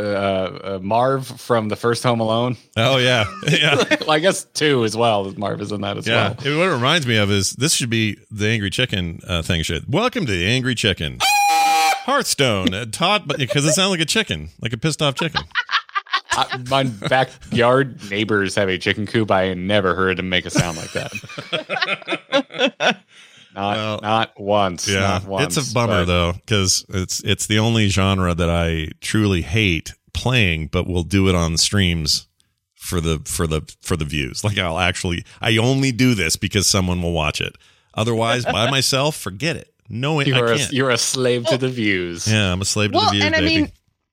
Marv from the first Home Alone.
Oh yeah, yeah.
Well, I guess 2 as well. Marv is in that as well.
What it reminds me of is this should be the Angry Chicken thing. Welcome to the Angry Chicken. Hearthstone, Todd, because it sounds like a chicken, like a pissed off chicken.
My backyard neighbors have a chicken coop. I never heard them make a sound like that. Not once.
Yeah,
not once,
it's a bummer though, because it's the only genre that I truly hate playing, but will do it on streams for the views. Like I only do this because someone will watch it. Otherwise, by myself, forget it. No, I can't.
You're a slave to the views.
Yeah, I'm a slave to the views,
and
baby.
I mean,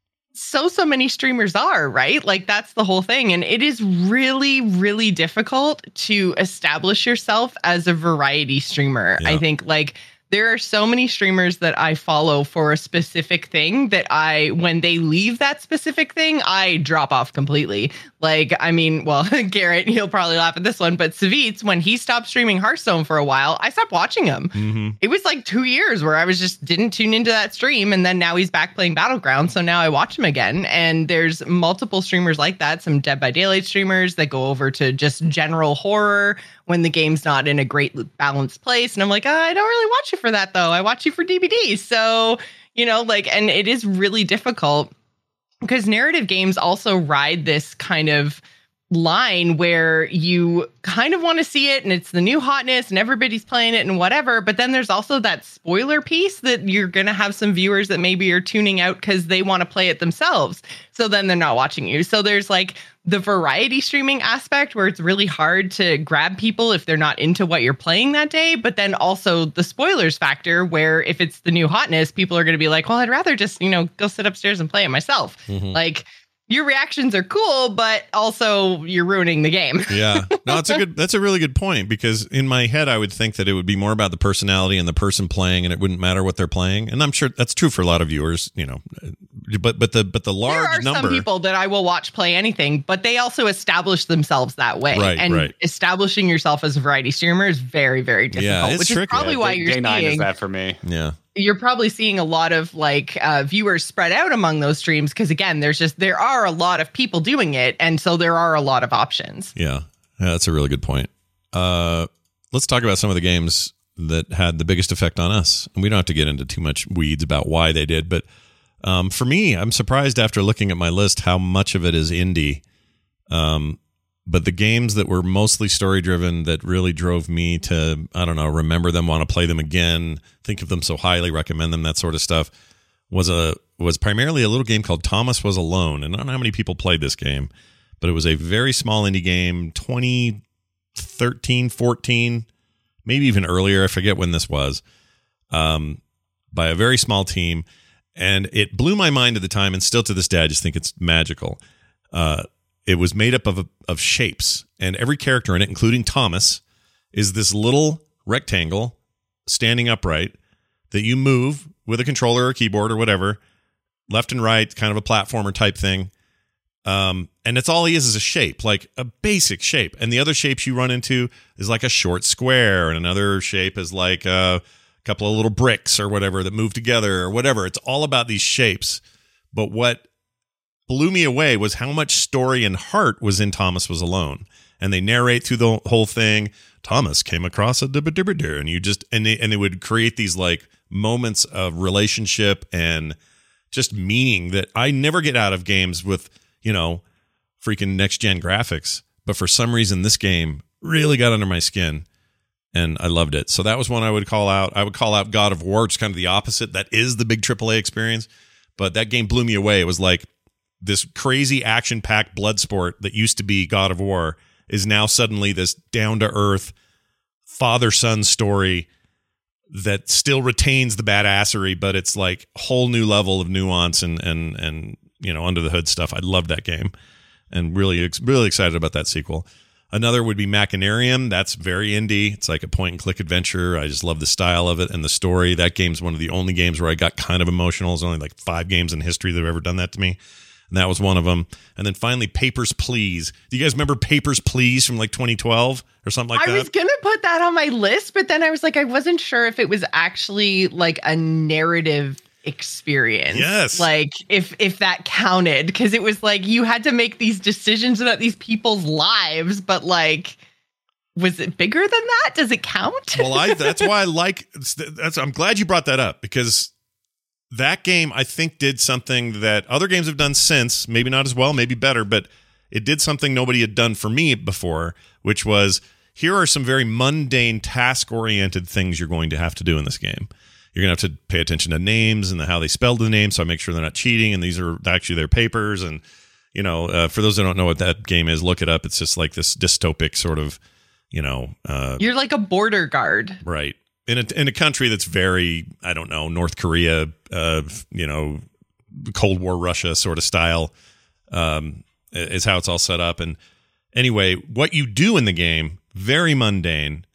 so many streamers are, right? Like that's the whole thing. And it is really, really difficult to establish yourself as a variety streamer. Yeah. I think like there are so many streamers that I follow for a specific thing that when they leave that specific thing, I drop off completely. Like, I mean, well, Garrett, he'll probably laugh at this one, but Savitz, when he stopped streaming Hearthstone for a while, I stopped watching him. Mm-hmm. It was like 2 years where I didn't tune into that stream. And then now he's back playing Battlegrounds. So now I watch him again. And there's multiple streamers like that. Some Dead by Daylight streamers that go over to just general horror when the game's not in a great balanced place. And I'm like, I don't really watch you for that though. I watch you for DBD. So, and it is really difficult because narrative games also ride this kind of line where you kind of want to see it and it's the new hotness and everybody's playing it and whatever. But then there's also that spoiler piece that you're going to have some viewers that maybe are tuning out because they want to play it themselves. So then they're not watching you. So there's like the variety streaming aspect where it's really hard to grab people if they're not into what you're playing that day. But then also the spoilers factor where if it's the new hotness, people are going to be like, well, I'd rather just, go sit upstairs and play it myself. Mm-hmm. Like, your reactions are cool, but also you're ruining the game.
Yeah. No, that's a really good point, because in my head, I would think that it would be more about the personality and the person playing, and it wouldn't matter what they're playing. And I'm sure that's true for a lot of viewers, but the large number.
Some people that I will watch play anything, but they also establish themselves that way. Right. Establishing yourself as a variety streamer is very, very difficult.
Yeah, it's
which
tricky.
Is probably why you're
Day 9
seeing
is that for me.
Yeah.
You're probably seeing a lot of viewers spread out among those streams because, again, there are a lot of people doing it. And so there are a lot of options.
Yeah, that's a really good point. Let's talk about some of the games that had the biggest effect on us. And we don't have to get into too much weeds about why they did. But for me, I'm surprised after looking at my list how much of it is indie. But the games that were mostly story-driven that really drove me to, I don't know, remember them, want to play them again, think of them so highly, recommend them, that sort of stuff, was primarily a little game called Thomas Was Alone. And I don't know how many people played this game, but it was a very small indie game, 2013, 14, maybe even earlier. I forget when this was, by a very small team. And it blew my mind at the time, and still to this day, I just think it's magical. it was made up of shapes, and every character in it, including Thomas, is this little rectangle standing upright that you move with a controller or keyboard or whatever, left and right, kind of a platformer type thing. And that's all he is a shape, like a basic shape. And the other shapes you run into is like a short square, and another shape is like a couple of little bricks or whatever that move together or whatever. It's all about these shapes. But what blew me away was how much story and heart was in Thomas Was Alone. And they narrate through the whole thing. Thomas came across a dibba-dibba-dibba, and you just and they would create these like moments of relationship and just meaning that I never get out of games with, freaking next gen graphics. But for some reason, this game really got under my skin, and I loved it. So that was one I would call out. I would call out God of War, which is kind of the opposite. That is the big AAA experience, but that game blew me away. It was like this crazy action-packed blood sport that used to be God of War is now suddenly this down-to-earth father-son story that still retains the badassery, but it's like a whole new level of nuance and under the hood stuff. I love that game, and really excited about that sequel. Another would be Machinarium. That's very indie. It's like a point-and-click adventure. I just love the style of it and the story. That game's one of the only games where I got kind of emotional. There's only like 5 games in history that have ever done that to me. And that was one of them. And then finally, Papers, Please. Do you guys remember Papers, Please from like 2012 or something like that?
I was going to put that on my list, but then I was like, I wasn't sure if it was actually like a narrative experience.
Yes.
Like if that counted, because it was like you had to make these decisions about these people's lives, but like, was it bigger than that? Does it count?
Well, that's why I'm glad you brought that up, because that game, I think, did something that other games have done since, maybe not as well, maybe better, but it did something nobody had done for me before, which was, here are some very mundane, task-oriented things you're going to have to do in this game. You're going to have to pay attention to names and how they spelled the names, so I make sure they're not cheating, and these are actually their papers. And, for those that don't know what that game is, look it up. It's just like this dystopic sort of,
you're like a border guard.
Right. In a country that's very, I don't know, North Korea, Cold War Russia sort of style, is how it's all set up. And anyway, what you do in the game, very mundane,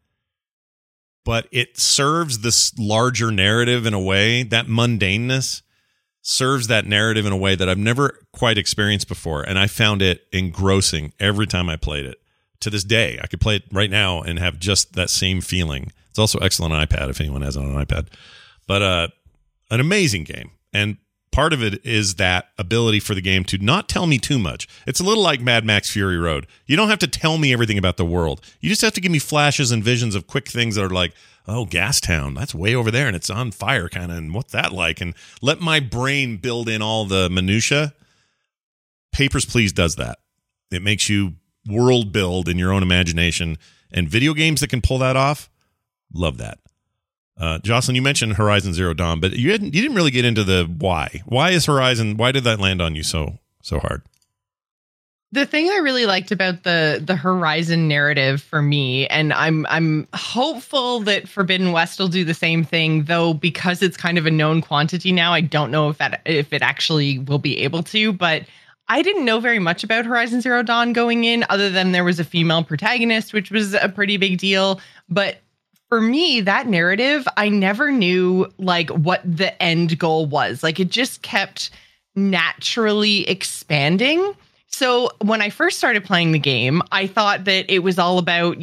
but it serves this larger narrative in a way. That mundaneness serves that narrative in a way that I've never quite experienced before. And I found it engrossing every time I played it. To this day, I could play it right now and have just that same feeling. It's also excellent on iPad if anyone has it on an iPad. But an amazing game. And part of it is that ability for the game to not tell me too much. It's a little like Mad Max Fury Road. You don't have to tell me everything about the world. You just have to give me flashes and visions of quick things that are like, oh, Gastown, that's way over there and it's on fire kind of, and what's that like? And let my brain build in all the minutia. Papers, Please does that. It makes you world build in your own imagination, and video games that can pull that off, love that. Jocelyn, you mentioned Horizon Zero Dawn, but you didn't really get into the why. Why did that land on you so hard?
The thing I really liked about the Horizon narrative for me, and I'm hopeful that Forbidden West will do the same thing, though, because it's kind of a known quantity now. I don't know if it actually will be able to, but I didn't know very much about Horizon Zero Dawn going in, other than there was a female protagonist, which was a pretty big deal. But for me, that narrative, I never knew like what the end goal was. Like, it just kept naturally expanding. So when I first started playing the game, I thought that it was all about,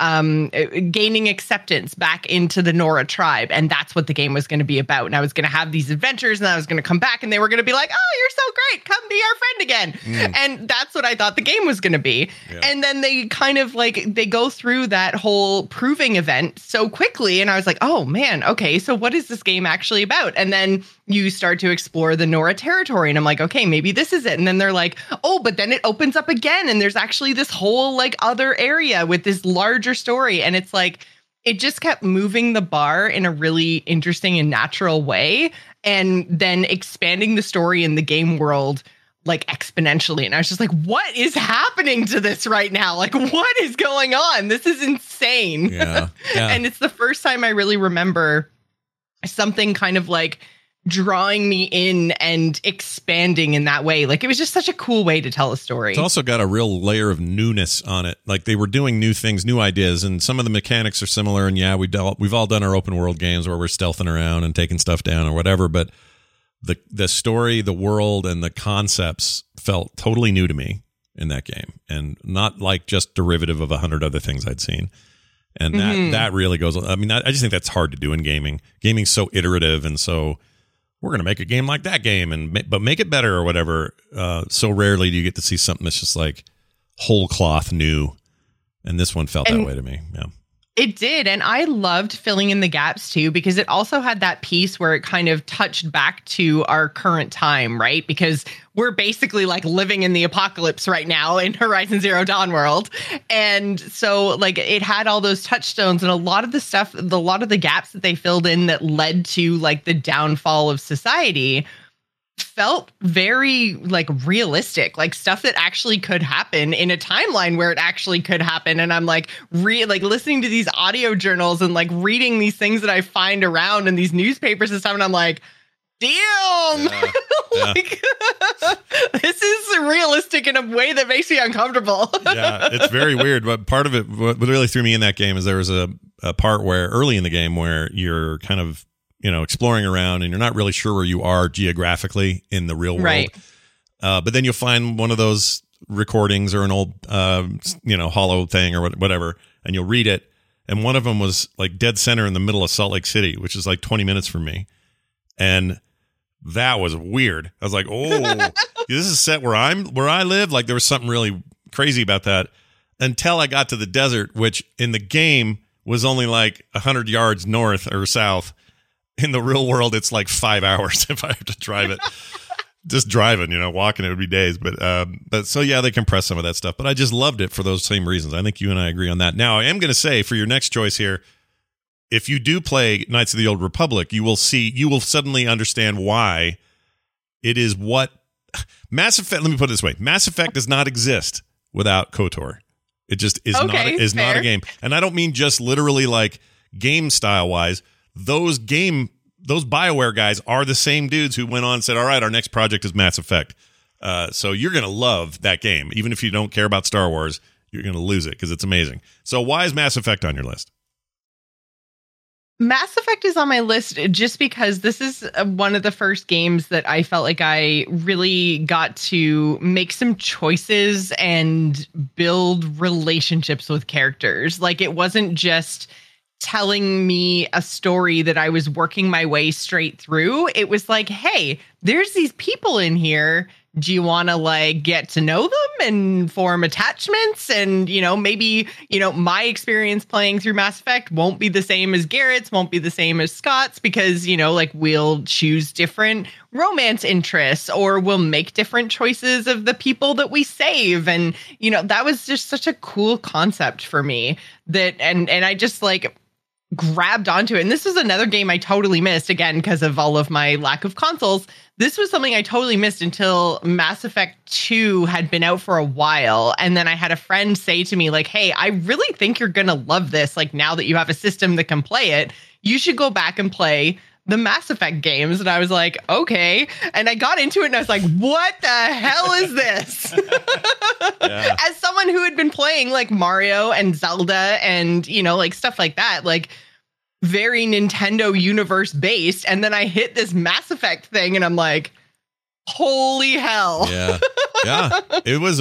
gaining acceptance back into the Nora tribe. And that's what the game was going to be about. And I was going to have these adventures, and I was going to come back, and they were going to be like, oh, you're so great. Come be our friend again. And that's what I thought the game was going to be. Yeah. And then they kind of they go through that whole proving event so quickly. And I was like, oh, man, okay, so what is this game actually about? And then you start to explore the Nora territory, and I'm like, okay, maybe this is it. And then they're like, oh, but then it opens up again, and there's actually this whole other area with this larger story. And it's like, it just kept moving the bar in a really interesting and natural way, and then expanding the story in the game world exponentially. And I was just like, what is happening to this right now? What is going on? This is insane.
Yeah.
And it's the first time I really remember something kind of drawing me in and expanding in that way. Like, it was just such a cool way to tell a story.
It's also got a real layer of newness on it. Like, they were doing new things, new ideas, and some of the mechanics are similar. And yeah, we've all done our open world games where we're stealthing around and taking stuff down or whatever. But the story, the world, and the concepts felt totally new to me in that game, and not like just derivative of 100 other things I'd seen. And that really goes. I mean, I just think that's hard to do in gaming. Gaming's so iterative, and so we're going to make a game like that game, but make it better or whatever. So rarely do you get to see something that's just like whole cloth new, and this one felt that way to me. Yeah.
It did. And I loved filling in the gaps too, because it also had that piece where it kind of touched back to our current time, right? Because we're basically like living in the apocalypse right now in Horizon Zero Dawn world. And so like it had all those touchstones, and a lot of the gaps that they filled in that led to like the downfall of society felt very like realistic, like stuff that actually could happen in a timeline where it actually could happen. And I'm like listening to these audio journals and like reading these things that I find around in these newspapers and stuff, and I'm like, damn, like this is realistic in a way that makes me uncomfortable.
Yeah, it's very weird. But part of it, what really threw me in that game is there was a part where early in the game where you're kind of, you know, exploring around and you're not really sure where you are geographically in the real world.
Right.
But then you'll find one of those recordings or an old, hollow thing or whatever, and you'll read it. And one of them was like dead center in the middle of Salt Lake City, which is like 20 minutes from me. And that was weird. I was like, oh, this is set where I live. Like there was something really crazy about that until I got to the desert, which in the game was only like 100 yards north or south. In the real world, it's like 5 hours if I have to drive it. Just driving, walking, it would be days. But so yeah, they compress some of that stuff. But I just loved it for those same reasons. I think you and I agree on that. Now, I am going to say for your next choice here, if you do play Knights of the Old Republic, you will suddenly understand why it is what Mass Effect. Let me put it this way: Mass Effect does not exist without KOTOR. It just is not a game, and I don't mean just literally like game style wise. Those BioWare guys are the same dudes who went on and said, all right, our next project is Mass Effect. So you're going to love that game. Even if you don't care about Star Wars, you're going to lose it because it's amazing. So why is Mass Effect on your list?
Mass Effect is on my list just because this is one of the first games that I felt like I really got to make some choices and build relationships with characters. Like it wasn't just telling me a story that I was working my way straight through. It was like, hey, there's these people in here. Do you want to like get to know them and form attachments? And, maybe, my experience playing through Mass Effect won't be the same as Garrett's, won't be the same as Scott's because, we'll choose different romance interests or we'll make different choices of the people that we save. And, that was just such a cool concept for me and I just like grabbed onto it. And this was another game I totally missed, again, because of all of my lack of consoles. This was something I totally missed until Mass Effect 2 had been out for a while. And then I had a friend say to me, like, hey, I really think you're going to love this. Like, now that you have a system that can play it, you should go back and play the Mass Effect games. And I was like, okay. And I got into it and I was like, what the hell is this? Yeah. As someone who had been playing like Mario and Zelda and, like stuff like that, like very Nintendo universe based. And then I hit this Mass Effect thing and I'm like, holy hell.
Yeah. Yeah. It was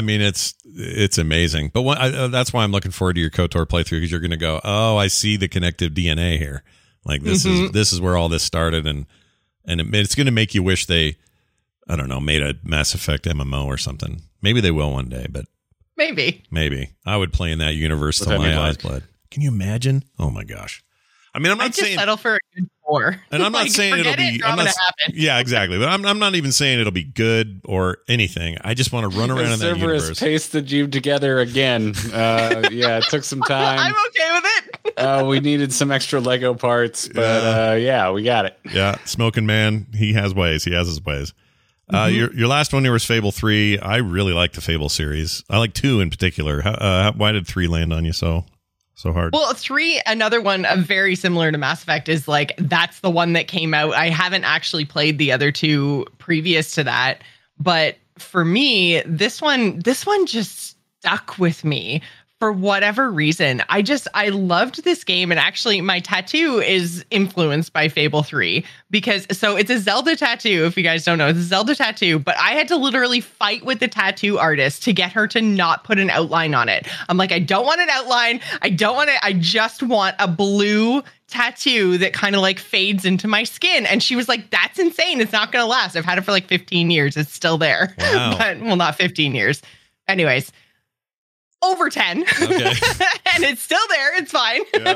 it's amazing. But that's why I'm looking forward to your KOTOR playthrough, because you're going to go, oh, I see the connective DNA here. Like this is where all this started, and it's going to make you wish they, I don't know, made a Mass Effect MMO or something. Maybe they will one day, but
maybe
I would play in that universe till my eyes bled. Can you imagine? Oh my gosh! I mean, I'm not saying
settle for a good 4,
and I'm not saying it'll be. I'm not, yeah, exactly. But I'm not even saying it'll be good or anything. I just want to run around in that universe.
Cerberus pasted you together again. Yeah, it took some time.
I'm okay with it.
We needed some extra Lego parts, but yeah, we got it.
Yeah, Smoking Man, he has ways. He has his ways. Your last one here was Fable 3. I really like the Fable series. I like 2 in particular. Why did 3 land on you so? So hard.
Well, 3, another one very similar to Mass Effect is like, that's the one that came out. I haven't actually played the other 2 previous to that. But for me, this one just stuck with me for whatever reason. I loved this game. And actually my tattoo is influenced by Fable 3 because so it's a Zelda tattoo. If you guys don't know, it's a Zelda tattoo, but I had to literally fight with the tattoo artist to get her to not put an outline on it. I'm like, I don't want an outline. I just want a blue tattoo that kind of like fades into my skin. And she was like, that's insane. It's not going to last. I've had it for like 15 years. It's still there.
Wow.
But, well, not 15 years. Anyways. Over 10. Okay. And it's still there. It's fine. Yeah.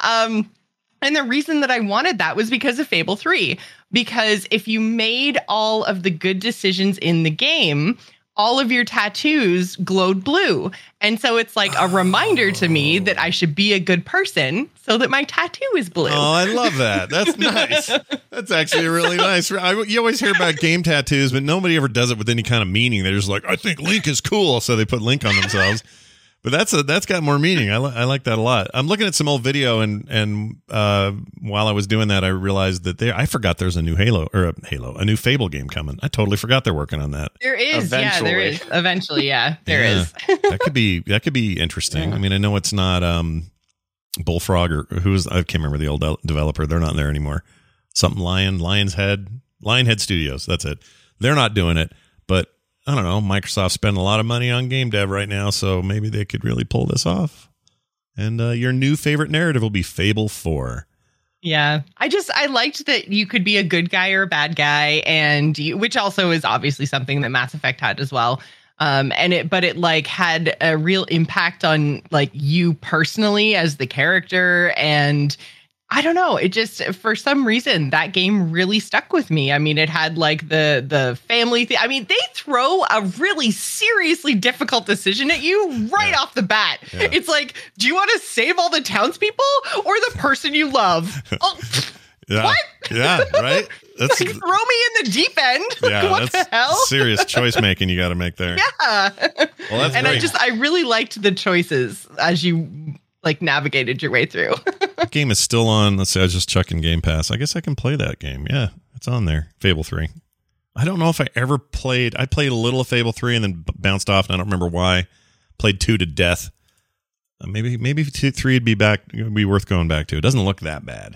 And the reason that I wanted that was because of Fable 3. Because if you made all of the good decisions in the game, all of your tattoos glowed blue. And so it's like a reminder to me that I should be a good person so that my tattoo is blue.
Oh, I love that. That's nice. That's actually really nice. You always hear about game tattoos, but nobody ever does it with any kind of meaning. They're just like, I think Link is cool. So they put Link on themselves. But that's got more meaning. I like that a lot. I'm looking at some old video, and while I was doing that, I realized that I forgot there's a new a new Fable game coming. I totally forgot they're working on that.
There is, eventually. Yeah, there is. Eventually, yeah, there is.
that could be interesting. Yeah. I mean, I know it's not Bullfrog or I can't remember the old developer. They're not there anymore. Something Lionhead Studios. That's it. They're not doing it, but. I don't know. Microsoft's spending a lot of money on game dev right now, so maybe they could really pull this off. And your new favorite narrative will be Fable 4.
Yeah, I liked that you could be a good guy or a bad guy, which also is obviously something that Mass Effect had as well. But it like had a real impact on like you personally as the character, and I don't know. It just, for some reason, that game really stuck with me. I mean, it had like the family thing. I mean, they throw a really seriously difficult decision at you right off the bat. Yeah. It's like, do you want to save all the townspeople or the person you love? Oh,
yeah.
What?
Yeah, right?
That's, like, throw me in the deep end.
Yeah,
what the hell?
Serious choice making you got to make there.
Yeah.
Well, that's
and
great.
I really liked the choices as you like navigated your way through.
The game is still on. Let's see, I was just checking Game Pass. I guess I can play that game. Yeah, it's on there. Fable 3. I don't know if I ever played. I played a little of Fable 3 and then bounced off, and I don't remember why. Played 2 to death. Maybe 3 would be worth going back to. It doesn't look that bad.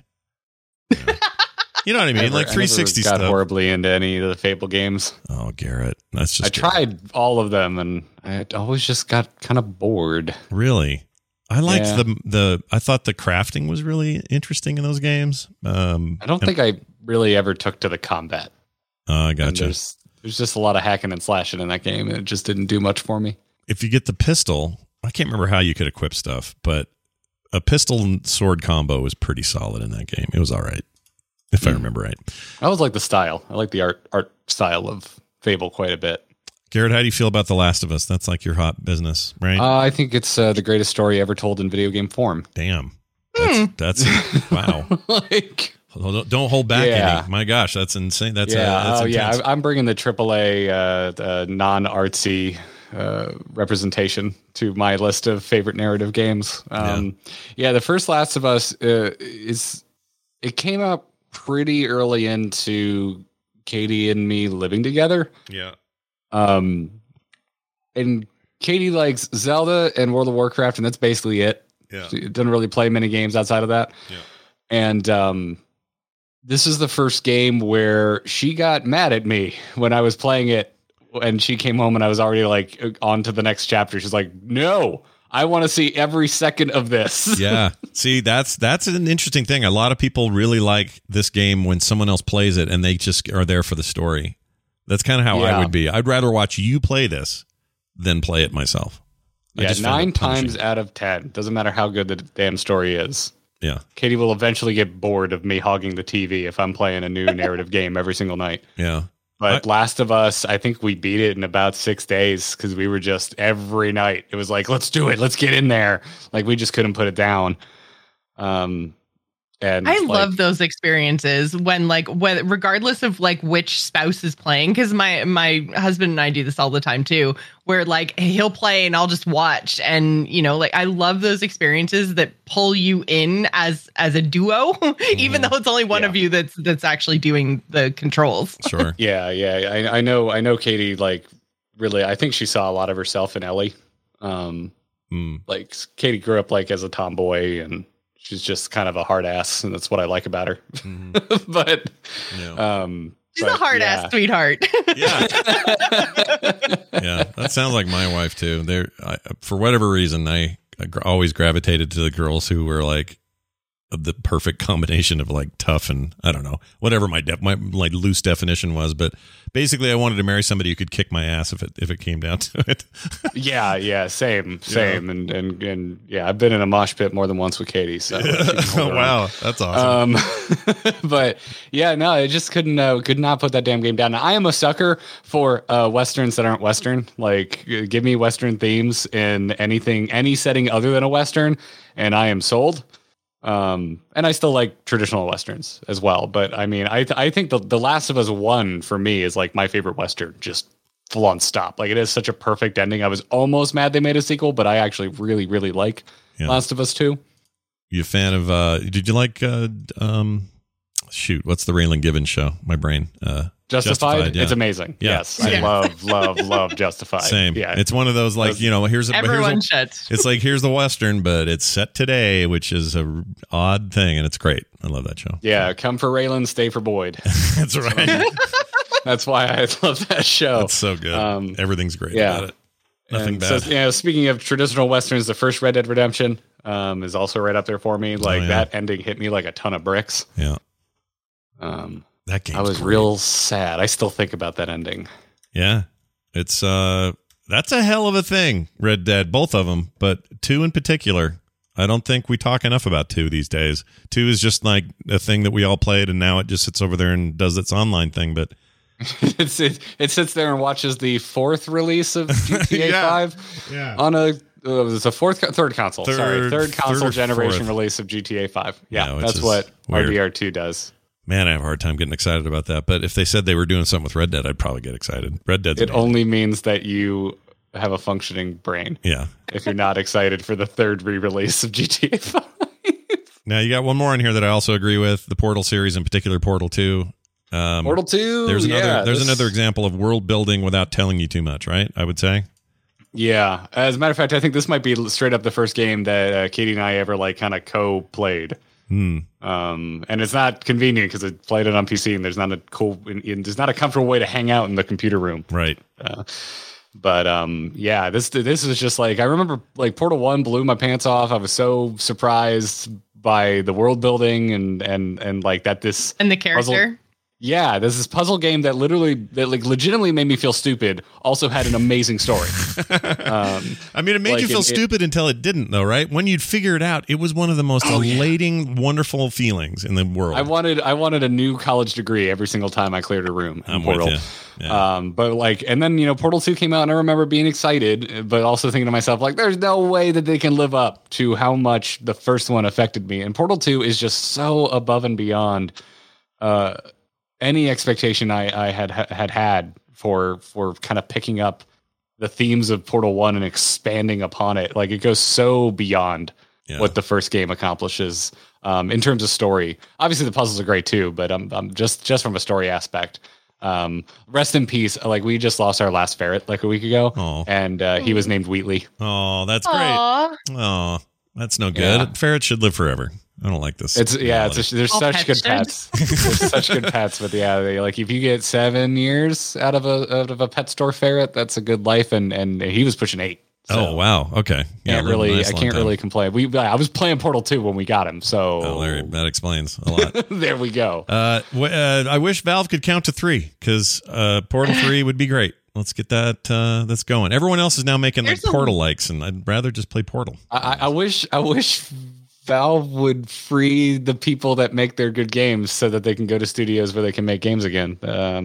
You know what I mean? Like 360
got
stuff.
Horribly into any of the Fable games.
Oh, Garrett, that's just.
I tried all of them, and I always just got kind of bored.
Really. I liked I thought the crafting was really interesting in those games.
I don't think I really ever took to the combat.
I gotcha.
There's just a lot of hacking and slashing in that game, and it just didn't do much for me.
If you get the pistol, I can't remember how you could equip stuff, but a pistol and sword combo was pretty solid in that game. It was all right, if I remember right.
I always like the style. I like the art style of Fable quite a bit.
Garrett, how do you feel about The Last of Us? That's like your hot business, right?
I think it's the greatest story ever told in video game form.
Damn. That's wow.
Like,
don't hold back any. My gosh, that's insane. That's intense.
I'm bringing the AAA non-artsy representation to my list of favorite narrative games. The first Last of Us it came up pretty early into Katie and me living together.
Yeah.
And Katie likes Zelda and World of Warcraft, and that's basically it.
Yeah.
She doesn't really play many games outside of that.
Yeah.
And this is the first game where she got mad at me when I was playing it, and she came home and I was already like on to the next chapter. She's like, no, I want to see every second of this.
Yeah. See, that's an interesting thing. A lot of people really like this game when someone else plays it and they just are there for the story. That's kind of how I would be. I'd rather watch you play this than play it myself.
Yeah, 9 times out of 10. Doesn't matter how good the damn story is.
Yeah.
Katie will eventually get bored of me hogging the TV if I'm playing a new narrative game every single night.
Yeah.
But Last of Us, I think we beat it in about 6 days because we were just every night. It was like, let's do it. Let's get in there. Like, we just couldn't put it down. And
I love those experiences when regardless of like which spouse is playing, because my husband and I do this all the time too, where like he'll play and I'll just watch, and like I love those experiences that pull you in as a duo, even though it's only one of you that's actually doing the controls.
Sure.
Yeah. I know Katie, like, really, I think she saw a lot of herself in Ellie. Like Katie grew up like as a tomboy, and she's just kind of a hard ass, and that's what I like about her. But
she's a hard ass sweetheart.
Yeah. Yeah, that sounds like my wife too. For whatever reason, I always gravitated to the girls who were like the perfect combination of like tough and I don't know, whatever my like loose definition was, but basically I wanted to marry somebody who could kick my ass if it came down to it.
Yeah, same. And yeah, I've been in a mosh pit more than once with Katie. So
oh, wow, that's awesome.
But yeah, no, I just could not put that damn game down. Now, I am a sucker for westerns that aren't Western. Like, give me Western themes in any setting other than a Western, and I am sold. And I still like traditional Westerns as well. But I mean, I think the Last of Us 1 for me is like my favorite Western, just full on stop. Like, it is such a perfect ending. I was almost mad they made a sequel, but I actually really, really like Last of Us 2.
You a fan of, did you like, what's the Raylan Givens show? My brain,
Justified?
Yeah.
It's amazing.
Yeah.
Yes. I love Justified.
Same.
Yeah.
It's one of those like, here's
it's
like, here's the Western, but it's set today, which is a odd thing. And it's great. I love that show.
Yeah. Come for Raylan, stay for Boyd.
That's right.
That's why I love that show.
That's so good. Everything's great about it. Nothing bad.
So, speaking of traditional Westerns, the first Red Dead Redemption is also right up there for me. Like, that ending hit me like a ton of bricks.
Yeah. That game.
I was real sad. I still think about that ending.
Yeah. It's that's a hell of a thing, Red Dead, both of them, but 2 in particular. I don't think we talk enough about 2 these days. 2 is just like a thing that we all played, and now it just sits over there and does its online thing, but
it sits there and watches the 4th release of GTA 5 on a third console. Third console generation release of GTA 5. Yeah, that's what RDR2 does.
Man, I have a hard time getting excited about that. But if they said they were doing something with Red Dead, I'd probably get excited. Red Dead's amazing.
Only means that you have a functioning brain.
Yeah.
If you're not excited for the third re-release of GTA 5.
Now, you got one more in here that I also agree with. The Portal series, in particular, Portal 2.
Portal 2?
There's another example of world building without telling you too much, right? I would say.
Yeah. As a matter of fact, I think this might be straight up the first game that Katie and I ever like kind of co-played. And it's not convenient because it played it on PC, and there's not a comfortable way to hang out in the computer room.
Right.
This is just like, I remember like Portal 1 blew my pants off. I was so surprised by the world building and like that this
and the character.
Yeah, there's this puzzle game that legitimately made me feel stupid. Also had an amazing story.
I mean, it made you feel stupid until it didn't, though, right? When you'd figure it out, it was one of the most elating, wonderful feelings in the world.
I wanted a new college degree every single time I cleared a room in Portal.
With you. Yeah.
But like, and then Portal 2 came out, and I remember being excited, but also thinking to myself, like, there's no way that they can live up to how much the first one affected me. And Portal 2 is just so above and beyond any expectation I had for kind of picking up the themes of Portal 1 and expanding upon it. Like, it goes so beyond what the first game accomplishes in terms of story. Obviously the puzzles are great too, but I'm just from a story aspect. Rest in peace. Like, we just lost our last ferret like a week ago, and he was named Wheatley.
Oh, that's great. Oh, that's no good.
Yeah.
Ferrets should live forever. I don't like this.
There's such good pets. There's such good pets, but like, if you get 7 years out of a pet store ferret, that's a good life. And he was pushing 8. So
oh wow, okay.
I can't really complain. I was playing Portal 2 when we got him, so
that explains a lot.
There we go.
I wish Valve could count to 3 because Portal 3 would be great. Let's get that that's going. Everyone else is now making like Portal likes, and I'd rather just play Portal.
I wish Valve would free the people that make their good games so that they can go to studios where they can make games again.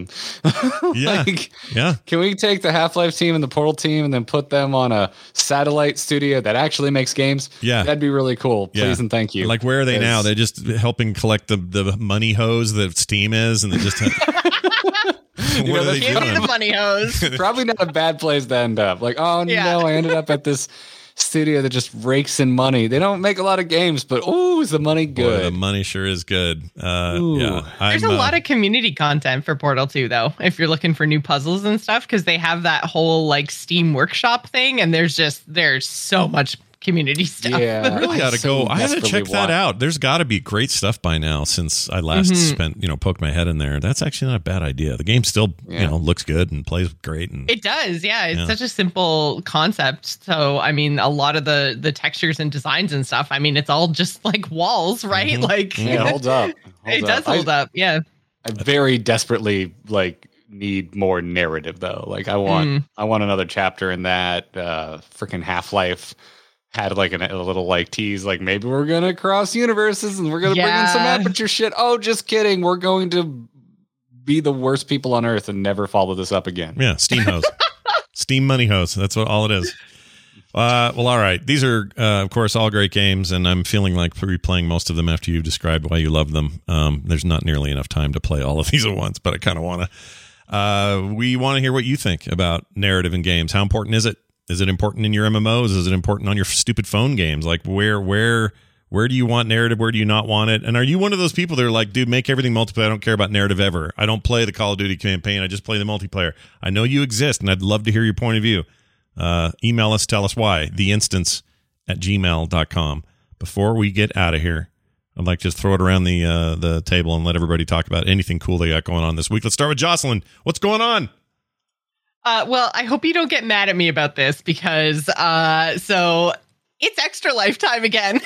Yeah.
Can we take the Half-Life team and the Portal team and then put them on a satellite studio that actually makes games?
Yeah.
That'd be really cool. Please and thank you.
Like, where are they now? They're just helping collect the money hose that Steam is, and they just what are they
Give me
doing?
the money hose.
Probably not a bad place to end up. Like, oh no, I ended up at this studio that just rakes in money. They don't make a lot of games, but is the money good?
Boy, the money sure is good.
There's a lot of community content for Portal 2, though, if you're looking for new puzzles and stuff, because they have that whole like Steam Workshop thing, and there's so much community stuff.
Yeah,
I really gotta go. I haven't checked that out. There's got to be great stuff by now since I last poked my head in there. That's actually not a bad idea. The game still looks good and plays great, and
it does. Yeah, it's such a simple concept. So I mean, a lot of the textures and designs and stuff, I mean, it's all just like walls, right? Like
it holds up.
It does hold up. Yeah.
I very desperately need more narrative though. Like I want another chapter in that. Freaking Half-Life had like a little like tease, like maybe we're gonna cross universes and we're gonna bring in some aperture shit. Oh, just kidding. We're going to be the worst people on earth and never follow this up again.
Yeah, Steam hose. Steam money hose. That's all it is. Well, all right. These are, of course, all great games, and I'm feeling like replaying most of them after you've described why you love them. There's not nearly enough time to play all of these at once, but I kind of want to. We want to hear what you think about narrative in games. How important is it? Is it important in your MMOs? Is it important on your stupid phone games? Like, where do you want narrative? Where do you not want it? And are you one of those people that are like, dude, make everything multiplayer. I don't care about narrative ever. I don't play the Call of Duty campaign. I just play the multiplayer. I know you exist, and I'd love to hear your point of view. Email us, tell us why. theinstance@gmail.com. Before we get out of here, I'd like to just throw it around the table and let everybody talk about anything cool they got going on this week. Let's start with Jocelyn. What's going on?
Well, I hope you don't get mad at me about this because so it's Extra Life time again.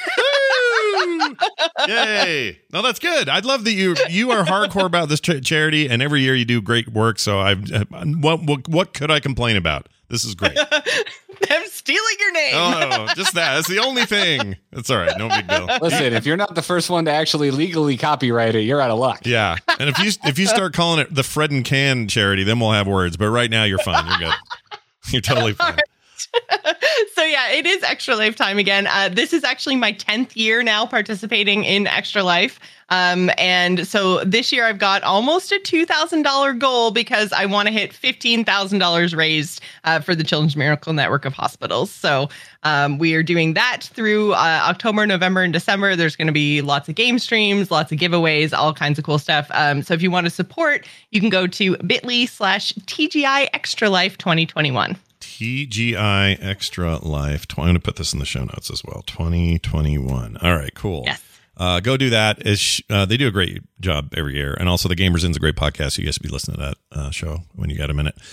Yay! No, that's good. I'd love that you are hardcore about this charity, and every year you do great work. So what could I complain about? This is great.
Them stealing your name.
Oh, just that. That's the only thing. That's all right. No big deal.
Listen, if you're not the first one to actually legally copyright it, you're out of luck.
Yeah. And if you start calling it the Fred and Can charity, then we'll have words. But right now, you're fine. You're good. You're totally fine.
So yeah, it is Extra Life time again. This is actually my 10th year now participating in Extra Life. And so this year I've got almost a $2,000 goal because I want to hit $15,000 raised for the Children's Miracle Network of Hospitals. So we are doing that through October, November, and December. There's going to be lots of game streams, lots of giveaways, all kinds of cool stuff. So if you want to support, you can go to bit.ly/TGI Extra Life 2021.
TGI Extra Life. I'm going to put this in the show notes as well. 2021. All right, cool.
Yes.
Go do that. They do a great job every year. And also the Gamers Inn's a great podcast. You guys should be listening to that show when you got a minute.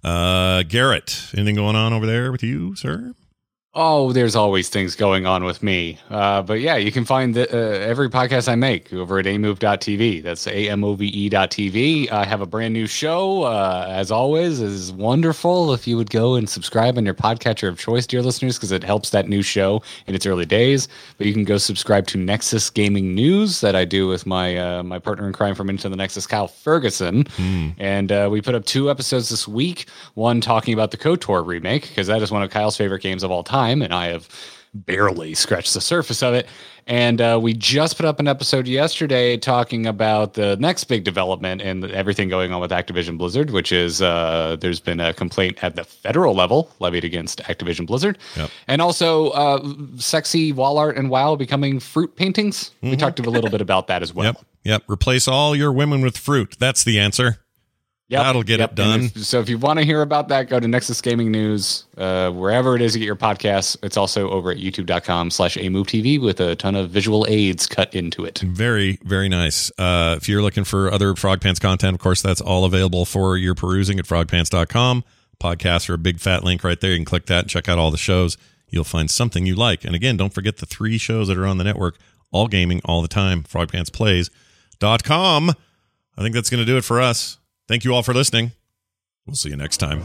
Garrett, anything going on over there with you, sir?
Oh, there's always things going on with me. But yeah, you can find every podcast I make over at amove.tv. That's AMOVE.tv. I have a brand new show, as always, is wonderful. If you would go and subscribe on your podcatcher of choice, dear listeners, because it helps that new show in its early days. But you can go subscribe to Nexus Gaming News that I do with my my partner in crime from Into the Nexus, Kyle Ferguson. And we put up 2 episodes this week, one talking about the KOTOR remake, because that is one of Kyle's favorite games of all time. And I have barely scratched the surface of it. And we just put up an episode yesterday talking about the next big development and everything going on with Activision Blizzard, which is there's been a complaint at the federal level levied against Activision Blizzard. Yep. And also sexy wall art and WoW becoming fruit paintings. We talked a little bit about that as well.
Yep. Replace all your women with fruit. That's the answer. Yep. That'll get it done.
So if you want to hear about that, go to Nexus Gaming News, wherever it is you get your podcasts. It's also over at youtube.com/AMoveTV with a ton of visual aids cut into it.
Very, very nice. If you're looking for other Frog Pants content, of course, that's all available for your perusing at frogpants.com. Podcasts are a big fat link right there. You can click that and check out all the shows. You'll find something you like. And again, don't forget the 3 shows that are on the network, all gaming, all the time, frogpantsplays.com. I think that's going to do it for us. Thank you all for listening. We'll see you next time.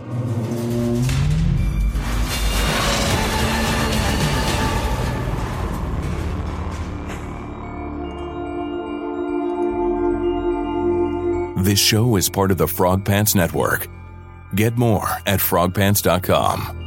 This show is part of the Frog Pants Network. Get more at frogpants.com.